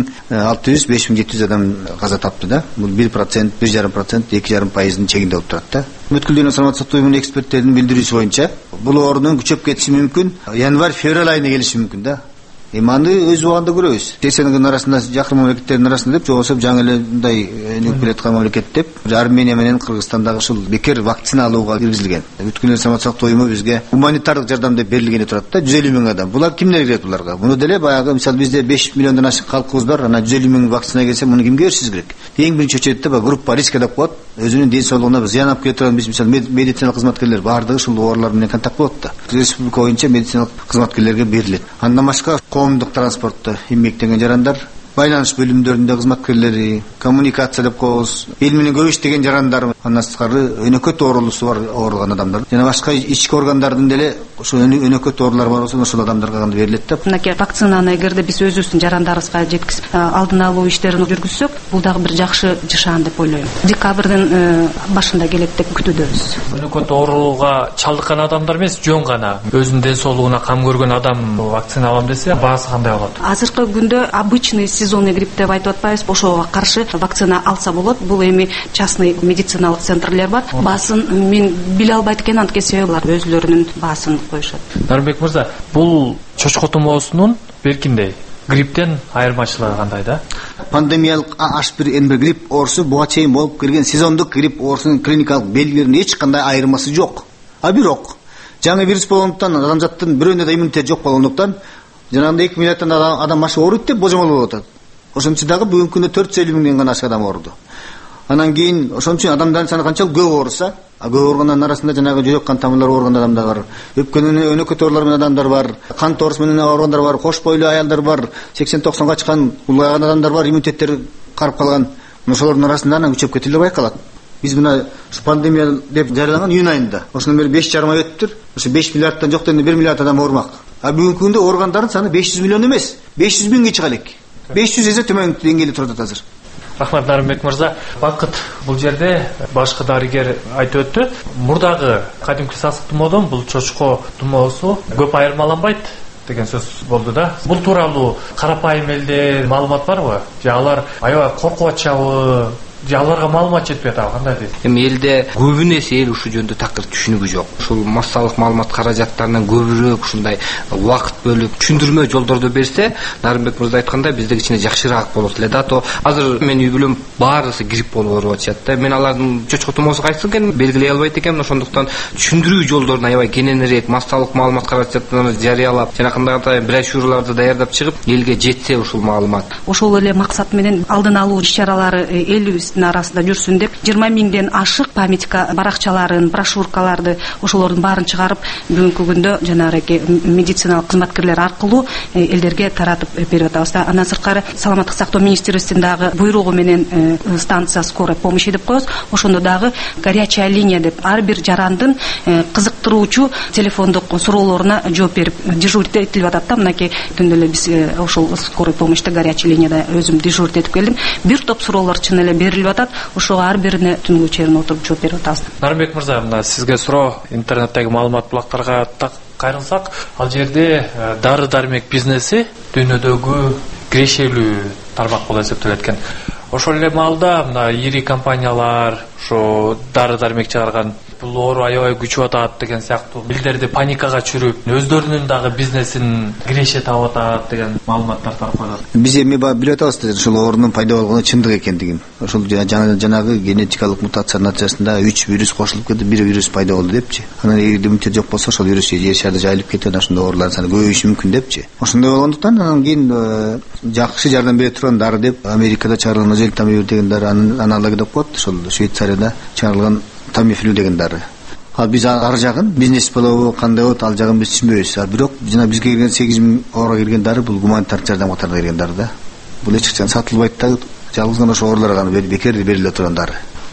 5600-5700 адам каза тапты да. Бул 1%, 1,5%, 2,5%дын чегинде болуп турат да. Бүткүл дүйнө саламаттык сактоо уюмунун эксперттеринин билдирүүсү боюнча бул оорунун күчөп кетиши мүмкүн, январь-февраль айына келиши мүмкүн да. Аны өз убагында көрөбүз. ТСНГнын арасында жакын мамлекеттердин арасында деп жобосо жаңы эле мындай өнүгүп келаткан мамлекет деп Армения менен Кыргызстандагы ушул бекер вакцина алууга киргизилген. Бүткүл саламаттык сактоо уюму бизге гуманитардык жардам деп берилгени турат да. 150 миң адам. Булар кимдер кирет буларга? Муну деле баягы мисалы бизде 5 миллиондон ашык калкыбыз бар. Ана 150 миң вакцина келсе муну кимге беришибиз керек? Эң биринчи очередте группа риска деп коет. Өзүнүн ден соолугуна зыян алып келе турган биз мисалы медициналык кызматкерлер баардыгы ушул оорулар менен контакт болот да. Республика боюнча медициналык кызматкерлерге берилет. Андан башка коомдук транспортто эмгектенген жарандар, байланыш бөлүмдөрүндө кызматкерлери, коммуникация деп коебуз, эл менен көп иштеген жарандар, андан сырткары өнөкөт оорулуусу бар ооруган адамдар. Жана башка ички органдардын деле ошо өнөкөт оорулар бар болсо ошол адамдарга гана берилет да. Мынакей вакцинаны эгерде биз өзүбүздүн жарандарыбызга жеткизип алдын алуу иштерин жүргүзсөк, бул дагы бир жакшы жашаан деп ойлойм. Декабрдын башында келет деп күтүүдөбүз. Өнөкөт оорууга чалдыккан адамдар эмес, жөн гана өзүнүн ден соолугуна кам көргөн адам вакцина алам десе, баасы кандай болот? Азыркы күндө обычный сезонный грипп деп айтып атпайбыз, ошого каршы вакцина алса болот. Бул эми частный медициналык центрлер бар. Баасын мен биле албайт экен, анткени себеби алар өзлөрүнүн баасын коюшат. Нарымбек мырза, бул чочко тумоосунун беркиндей грипптен айырмачылыгы кандай да? Пандемиялык H1N1 грипп оорусу буга чейин болуп келген сезондук грипп оорусунун клиникалык белгилеринин эч кандай айырмасы жок. Бирок жаңы вирус болгондуктан адамзаттын бирөөнүнө да иммунитет жок болгондуктан жанагындай 2 миллиарддан адам ашык ооруйт деп божомолоп атат. Ошончо дагы бүгүнкү күндө 450 миңден гана ашык адам ооруду. Анан кийин ошон үчүн адамдардын саны канчалык көп ооруса, көп ооругандар арасында жанагы жүрөк кан тамырлары ооруган адамдар бар, өпкөнүн өнөкөт оорулары менен адамдар бар, кан тоорусу менен ооругандар бар, кош бойлуу аялдар бар, 80-90га чыккан улгайган адамдар бар, иммунитеттери карып калган. Ошолордун арасында анан күчөп кетти эле байкалат. Биз мына пандемия деп жарыяланган июнь айында, ошондон бери 5,5 ай өттүр. Ошо 5 миллиарддан жок дегенде 1 миллиард адам оорумак. Бүгүнкү күндө ооругандардын саны 500 миллион эмес, 500 миңге чыга элек. 500 эсе төмөн деңгээлде турат азыр. Рахмат Нарымбек мырза. Бакыт бул жерде башкы дарыгер айтып өттү. Мурдагы кадимки сасык тумоодон бул чочко тумоосу көп айырмаланбайт деген сөз болду да. Бул тууралуу карапайым элдер маалымат барбы? Же алар аябай коркуп атышабы? Же аларга маалымат жетпей атабы, кандай дейт? Эми элде көбүн эсе эл ушул жөнүндө такыр түшүнүгү жок. Ушул массалык маалымат каражаттарынан көбүрөөк ушундай убакыт бөлүп түшүндүрмө жолдорду берсе, Нарымбек мырза айткандай бизде кичине жакшыраак болот эле да. То азыр мен үй бүлөм баарысы грипп болуп ооруп атышат да. Мен алардын чочко тумоосу кайсы экенин белгилей албайт экенмин. Ошондуктан түшүндүрүү жолдорун аябай кененирээк массалык маалымат каражаттарын жарыялап, жанакындай брошюраларды даярдап чыгып, элге жетсе ушул маалымат. Ошол эле максат менен алдын алуу иш-чаралары элибиздин арасында жүрсүн деп 20 миңден ашык памятка баракчаларын, брошюркаларды ошолордун баарын чыгарып, бүгүнкү күндө жанагы медициналык кызматкерлер аркылуу элдерге таратып берип атабыз. Андан сырткары саламаттык сактоо министрлигинин дагы буйругу менен станция скорой помощи деп коебуз. Ошондо дагы горячая линия деп ар бир жарандын кызыктыруучу телефондук суроолоруна жооп берип дежурить этилип атат да. Мынакей түндө эле биз ошол скорой помощьта горячая линияда өзүм дежурить этип келдим. Бир топ суроолор чын эле берилип атат. Ошого ар бирине түнгө чейин отуруп жооп берип атабыз. Нарымбек мырза, мына сизге суроо интернеттеги маалымат булактарга кайрылсак, ал жерде дары-дармек бизнеси дүйнөдөгү кирешелүү тармак болуп эсептелет экен. Ошол эле маалда мына ири компаниялар ошо дары-дармек чыгарган бул оору аябай күчүп атат деген сыяктуу элдерди паникага түшүрүп, өздөрүнүн дагы бизнесин киреше таап атат деген маалыматтар тарап коёлат. Биз эми билип атабыз ошол оорунун пайда болгону чындык экендигин. Ошол жанагы генетикалык мутациянын натыйжасында 3 вирус кошулуп кетип, бир вирус пайда болду депчи. Анан эгер иммунитет жок болсо, ошол вирус жер шарда жайылып кетип, ошондой оорулардын саны көбөйүшү мүмкүн депчи. Ошондой болгондуктан анан кийин жакшы жардам бере турган дары деп Америкада чыгарылган Озелтамивир деген дары, аналоги деп коет. Ошол Швейцарияда чыгарылган Тамифлю деген дары. Биз ар жагын бизнес болобу, кандай болот, ал жагын биз түшүнбөйбүз. Бирок жана бизге кирген 8 миң ооруга кирген дары бул гуманитардык жардам катарында кирген дары да. Бул эч качан сатылбайт да, жалгыз гана ошо ооруларга гана бекер бериле турган дары.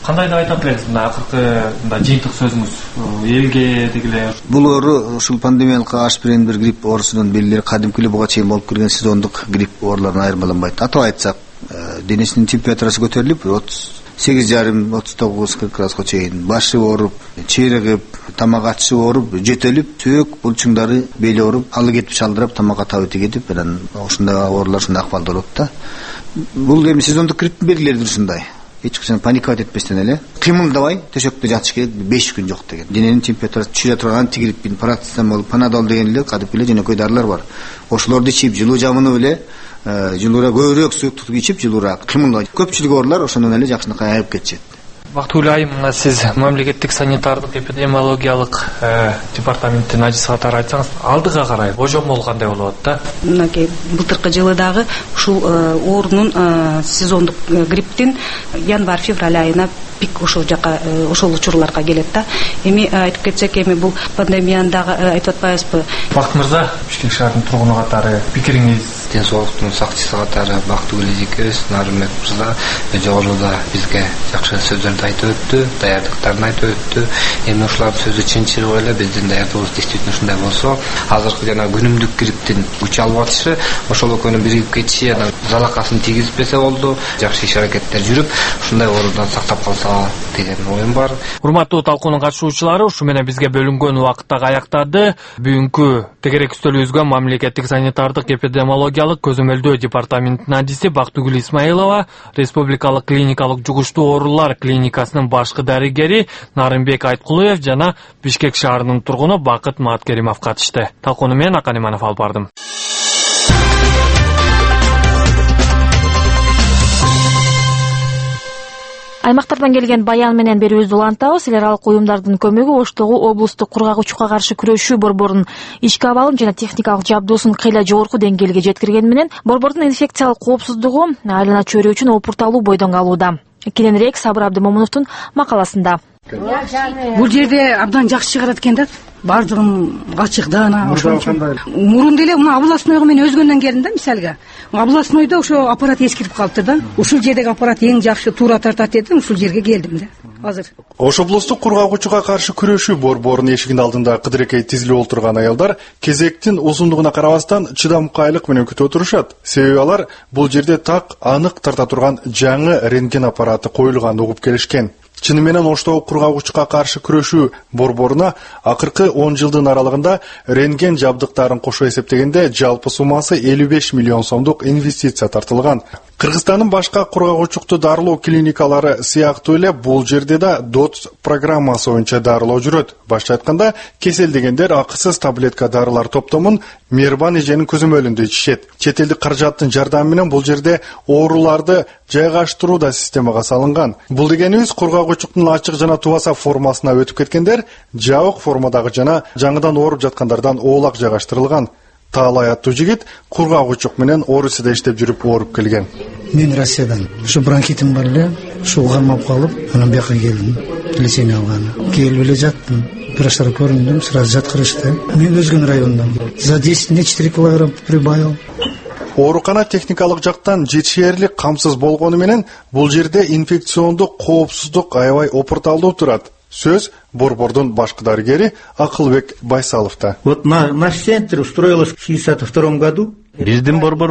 кандай деп айтат элеңиз мына акыркы мындай жыйынтык сөзүңүз элге дегиле? Бул оору ушул пандемиялык H1N1 грипп оорусунун белгилери кадимки эле буга чейин болуп келген сезондук грипп ооруларынан айырмаланбайт. Атап айтсак, денесинин температурасы көтөрүлүп 38,5-39 градуска чейин, башы ооруп, чыйрыгып, тамак ачышып ооруп, жөтөлүп, сөөк булчуңдары бели ооруп, алы кетип шалдырап, тамакка табыты кетип, анан ушундай оорулар ушундай акыбалда болот да. Бул эми сезондук грипптин белгилери ушундай. Эч качан паникабат этпестен эле кыймылдабай төшөктө жатыш керек 5 күн жок деген. Дененин температурасы түшүрө турган антигриппин, парацетамол, панадол деген эле кадимки эле жөнөкөй дарылар бар. Ошолорду ичип, жылуу жамынып эле жылуура көбүрөөк сууктук ичип, жылуура кыймылдабай. Көпчүлүк оорулар ошондон эле жакшынакай айыгып кетишет. Бактыгүл айым, мына сиз мамлекеттик санитардык эпидемиологиялык департаменттин ажысы катары айтсаңыз, алдыга карай божомол кандай болот да? Мынакей былтыркы жылы дагы ушул оорунун сезондук грипптин январь-февраль айына пик ошол жака ошол учурларга келет да. Эми айтып кетсек, эми бул пандемияны дагы айтып атпайбызбы? Бакыт мырза, Бишкек шаарынын тургуну катары пикириңиз? Ден соолуктун сакчысы катары Бактыгүл эжекебиз, Нарымбек мырза жогоруда бизге жакшы сөздөрдү айтып өттү, даярдыктарын айтып өттү. Эми ушулардын сөзү чын чыгып эле биздин даярдыгыбыз действительно ушундай болсо, азыркы жана күнүмдүк грипптин күчү алып атышы, ошол экөөнүн биригип кетиши, анан залакасын тийгизбесе болду, жакшы иш аракеттер жүрүп, ушундай оорудан сактап калса деген оюм бар. Урматтуу талкуунун катышуучулары, ушу менен бизге бөлүнгөн убакыт аяктады. Бүгүнкү тегерек үстөлүбүзгө мамлекеттик санитардык эпидемиологиялык көзөмөлдөө департаментинин адиси Бактыгүл Исмаилова, Республикалык клиникалык жугуштуу оорулар клиникасынын башкы дарыгери Нарымбек Айткулуев жана Бишкек шаарынын тургуну Бакыт Маткеримов катышты. Талкууну мен Акан Иманов алып бардым. Аймактардан келген баян менен берүүбүздү улантабыз. Эл аралык уюмдардын көмөгү Оштогу облустук кургагычка каршы күрөшүү борборунун ички абалын жана техникалык жабдуусун кыйла жогорку деңгээлге жеткиргени менен борбордун инфекциялык коопсуздугу айлана чөйрө үчүн опурталуу бойдон калууда. Кененирээк Сабыр Абдымомуновдун макаласында. Бул жерде абдан жакшы чыгарат экен да. Бардыгын ачык да, ана ошол үчүн. Мурун деле мына областнойго мен өзгөндөн келдим да, мисалга. Областнойдо ошо аппарат эскирип калыптыр да. Ушул жердеги аппарат эң жакшы туура тартат дедим, ушул жерге келдим да. Азыр. Ош облустук кургагычууга каршы күрөшүү борборунун эшигинин алдында кыдырекей тизилип отурган аялдар кезектин узундугуна карабастан чыдамкайлык менен күтүп отурушат. Себеби алар бул жерде так анык тарта турган жаңы рентген аппараты коюлганын угуп келишкен. Чыны менен Оштогу кургагычууга каршы күрөшүү борборуна акыркы 10 жылдын аралыгында рентген жабдыктарын кошо эсептегенде жалпы суммасы 55 миллион сомдук инвестиция тартылган. Кыргызстандын башка кургагычуктуу дарылоо клиникалары сыяктуу эле бул жерде да ДОТС программасы боюнча дарылоо жүрөт. Башка айтканда, кеселдегендер акысыз таблетка дарылар топтомун Мейирбан эженин көзөмөлүндө ичишет. Чет элдик каражаттын жардамы менен бул жерде ооруларды жайгаштыруу да системага салынган. Бул дегенибиз кургагычуктун ачык жана тубаса формасына өтүп кеткендер жабык формадагы жана жаңыдан ооруп жаткандардан оолак жайгаштырылган. Таалай аттуу жигит кургагычук менен Орусияда иштеп жүрүп ооруп келген. Мен Россиядан. Ушу бронхитим бар эле, ушуга кармап калып, анан бияка келдим. Лечение алганы. Келип эле жаттым. Врачтар көрүндүм, сразу жаткырышты. Мен өзгөн райондан. За 10-4 килограмм прибавил. Оорукана техникалык жактан жетишээрлик камсыз болгону менен бул жерде инфекциондук коопсуздук аябай опурталдуу турат. Сөз борбордун башкы дарыгери Акылбек Байсаловта. Вот наш центр устроилось в 1962 году. Биздин борбор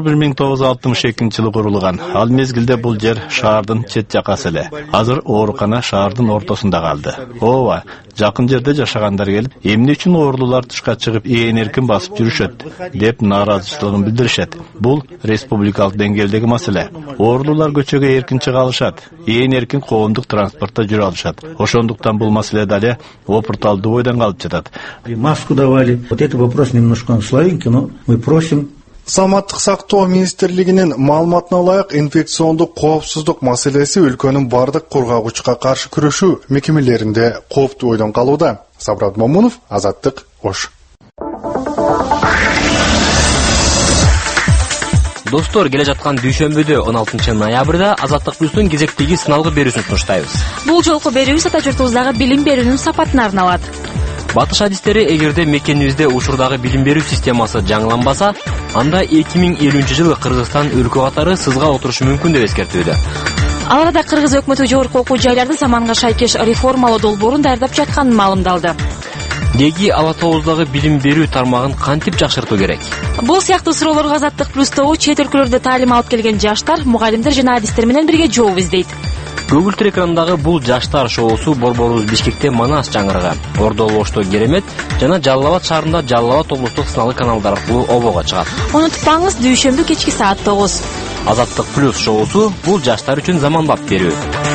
1962 жылы курулган. Ал мезгилде бул жер шаардын чет жакасы эле. Азыр оорукана шаардын ортосунда калды. Ооба, жакын жерде жашагандар келип, эмне үчүн оорулуулар тышка чыгып ээн эркин басып жүрүшөт деп нааразычылыгын билдиришет. Бул республикалык деңгээлдеги маселе. Оорулуулар көчөгө эркин чыга алышат, ээн эркин коомдук транспортто жүрө алышат. Ошондуктан бул маселе дале опурталдуу бойдон калып жатат. Маску давали. Вот это вопрос немножко слабенький, но мы просим. Саламаттык сактоо министрлигинин маалыматына ылайык, инфекциондук коопсуздук маселеси өлкөнүн бардык кургагычка каршы күрөшүү мекемелеринде кооптуу бойдон калууда. Сабыр Абдымомунов, Азаттык, Ош. Достор, келе жаткан дүйшөмбүдө 16 ноябрда Азаттык плюстун кезектеги сыналгы берүүсүн сунуштайбыз. Бул жолку берүүбүз ата журтубуздагы билим берүүнүн сапатына арналат. Батыш адистери эгерде мекенибизде учурдагы билим берүү системасы жаңыланбаса, анда 2050 жылы Кыргызстан өлкө катары сызга отурушу мүмкүн деп эскертүүдө. Ал арада кыргыз өкмөтү жогорку окуу жайларды заманга шайкеш реформалоо долбоорун даярдап жатканын маалымдалды. Деги Ала Тоғуздагы билим берүү тармагын кантип жакшыртуу керек? Бул сыяктуу суроолорго Азаттык плюс тобу чет өлкөлөрдө таалим алып келген жаштар, мугалимдер жана адистер менен бирге жооп издейт. Көгүлтүр экранындагы бул жаштар шоусу борборубуз Бишкекте Манас чаңырыгы, Ордол Ошто Керемет жана Жалал Абад шаарында Жалал Абад облустук сыналгы каналдар аркылуу обого чыгат. Унутпаңыз, дүйшөмбү кечки саат 9. Азаттык плюс шоусу бул жаштар үчүн заманбап берүү.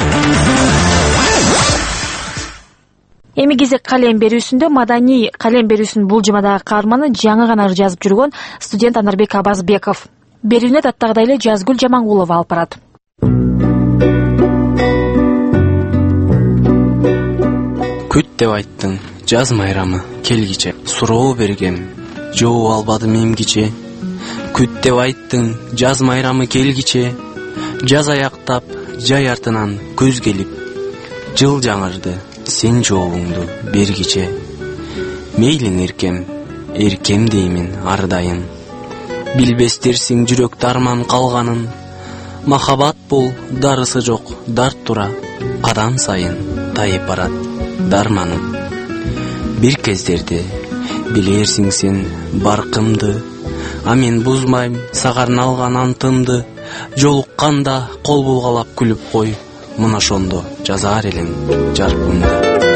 Эми кезек калем берүүсүндө маданий калем берүүсүнүн бул жумадагы каарманы жаңы гана ыр жазып жүргөн студент Анарбек Абазбеков. Берүүнү даттагыдай эле Жазгүл Жамангулова алып барат. Күт деп айттың, жаз майрамы келгиче, суроо бергем, жооп албадым эмгиче. Күт деп айттың, жаз майрамы келгиче, жаз аяктап, жай артынан көз келип, жыл жаңырды, сен жообуңду бергиче. Мейлиң эркем, эркем деймин ардайын. Билбестерсиң жүрөктө арман калганын, махабат бул дарысы жок, дарт тура, кадам сайын тайып барат дарманым. Бир кездерде билерсиң сен баркымды, а мен бузмайм сагарын алган антымды. Жолукканда кол булгалап күлүп кой, мына ошондо жазар элең жаркымды.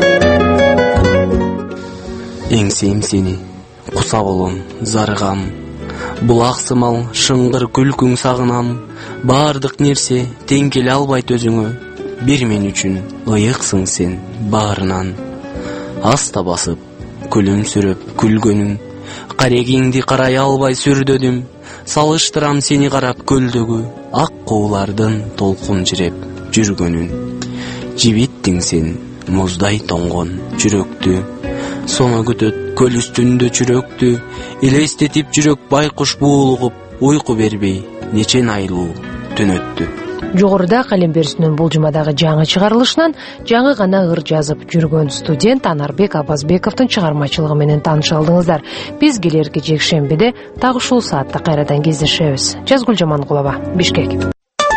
Эңсем сени, куса болом, зарыгам, булак сымал шыңгыр күлкүң сагынам. Бардык нерсе тең келе албайт өзүңө, бир мен үчүн ыйыксың сен баарынан. Аста басып, күлүмсүрөп күлгөнүң, карегиңди карай албай сүрдөдүм. Салыштырам сени карап көлдөгү, ак куулардын толкун жиреп жүргөнүн. Жибиттиң сен муздай тоңгон жүрөктү, соңо күтөт көл үстүндө чүрөктү. Элестетип жүрөк байкуш буулугуп, уйку бербей нечен айлуу түн өттү. Жогоруда калем берүүсүнүн бул жумадагы жаңы чыгарылышынан жаңы гана ыр жазып жүргөн студент Анарбек Абазбековдун чыгармачылыгы менен тааныша алдыңыздар. Биз келерки жекшембиде дагы ушул саатта кайрадан кездешебиз. Жазгүл Жамангулова, Бишкек.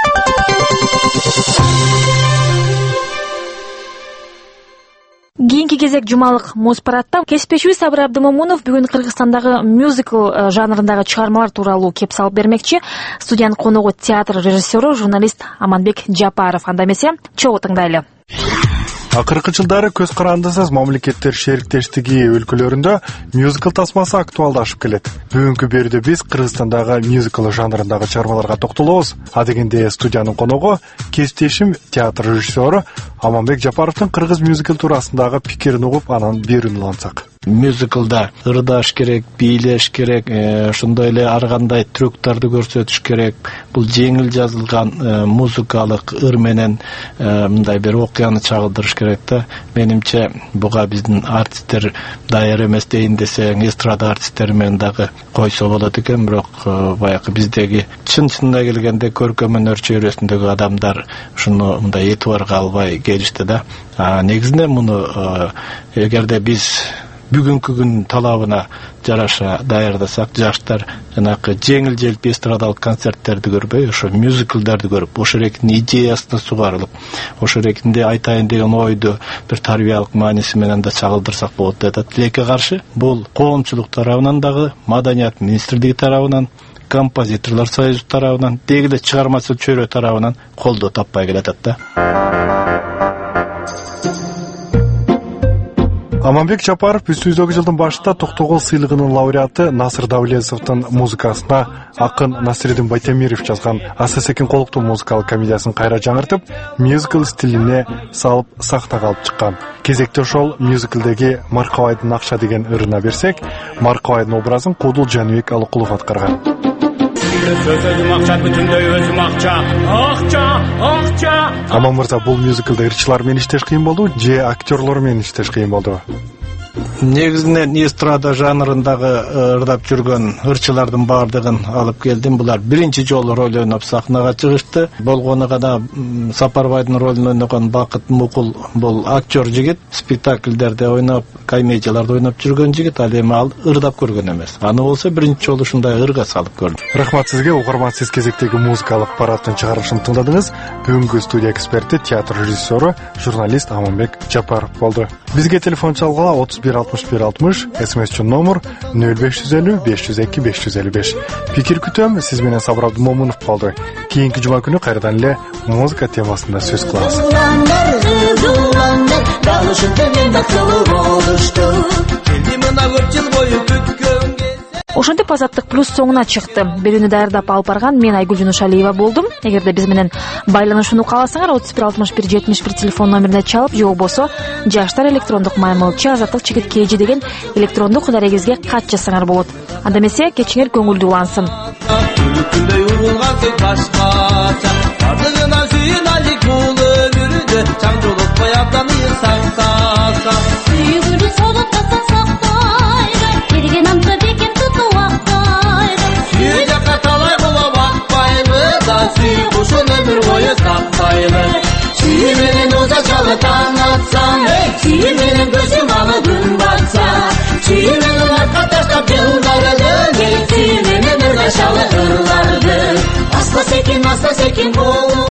Кийинки кезек жумалык муз парадта кесипбешибиз Сабыр Абдымомунов бүгүн Кыргызстандагы мюзикл жанрындагы чыгармалар тууралуу кеп салып бермекчи. Студиянын коногу театр режиссеру, журналист Аманбек Жапаров. Анда эмесе, чогуу тыңдайлы. Акыркы жылдары көз карандысыз мамлекеттер шериктештиги өлкөлөрүндө мюзикл тасмасы актуалдашып келет. Бүгүнкү берүүдө биз Кыргызстандагы мюзикл жанрындагы чыгармаларга токтолобуз. А дегенде студиянын коногу кесиптешим театр режиссеру Аманбек Жапаровдун кыргыз мюзикл туурасындагы пикирин угуп, анан берүүнү улантсак. Мюзиклда ырдаш керек, бийлеш керек, ошондой эле ар кандай трюктарды көрсөтүш керек. Бул жеңил жазылган музыкалык ыр менен мындай бир окуяны чагылдырыш керек да. Менимче буга биздин артисттер даяр эмес дейин десең, эстрада артисттери менен дагы койсо болот экен, бирок баягы биздеги чын-чынына келгенде көркөм өнөр чөйрөсүндөгү адамдар ушуну мындай этибарга албай келишти да. Негизинен муну эгерде биз бүгүнкү күн талабына жараша даярдасак, жаштар жанакы жеңил желпи эстрадалык концерттерди көрбөй, ошо мюзиклдерди көрүп, ошо эрекинин идеясына сугарылып, ошо эрекинде айтайын деген ойду бир тарбиялык мааниси менен да чагылдырсак болот деп тилекке каршы. Бул коомчулук тарабынан дагы, Маданият министрлиги тарабынан, композиторлор союзу тарабынан, деги эле чыгармачыл чөйрө тарабынан колдоо таппай келатат да. Аманбек Жапаров өтүүздөгү жылдын башында Токтогул сыйлыгынын лауреаты Насыр Давлетовдун музыкасына акын Насирдин Байтемиров жазган Асасекин колуктуу музыкалык комедиясын кайра жаңыртып, мюзикл стилине салып сакта калып чыккан. Кезекте ошол мюзиклдеги Маркабайдын акча деген ырына берсек, Маркабайдын образын Кудул Жаныбек Алыкулов аткарган. Аман мырза, бул мюзиклде ырчылар менен иштеш кыйын болду же актерлор менен иштеш кыйын болду? негизинен эстрада жанрындагы ырдап жүргөн ырчылардын баардыгын алып келдим. Булар биринчи жолу роль ойноп сахнага чыгышты. Болгону гана Сапарбайдын ролун ойногон Бакыт Мукул бул актер жигит, спектакльдерде ойноп, комедияларда ойноп жүргөн жигит, ал эми ал ырдап көргөн эмес. Аны болсо биринчи жолу ушундай ырга салып көрдүм. Рахмат сизге, угарман, сиз кезектеги музыкалык парадтын чыгарылышын тыңдадыңыз. Бүгүнкү студия эксперти, театр режиссеру, журналист Аманбек Жапаров болду. Бизге телефон чалгыла 31 61 60, смс номер 0550 502 555. Пикир күтөм, сиз менен Сабыр Абдумомунов болду. Кийинки жума күнү кайрадан эле музыка темасында сөз кылабыз. Ошентип Азаттык плюс соңуна чыкты. Берүүнү даярдап алып барган мен Айгүл Жунушалиева болдум. Эгерде биз менен байланышууну кааласаңар 31 61 71 телефон номерине чалып, же болбосо жаштар электрондук маймылчы Азаттык чекит KG деген электрондук дарегизге кат жазсаңар болот. Анда эмесе кечиңер көңүлдүү улансын. Kuşun ömür boyu saptaylı Çiğmenin oza çalı tanıtsam Çiğmenin gözüm alı gün batsa Çiğmenin arka taştap yıllardı Çiğmenin ırgaşalı ırlardı Asla sekin bolu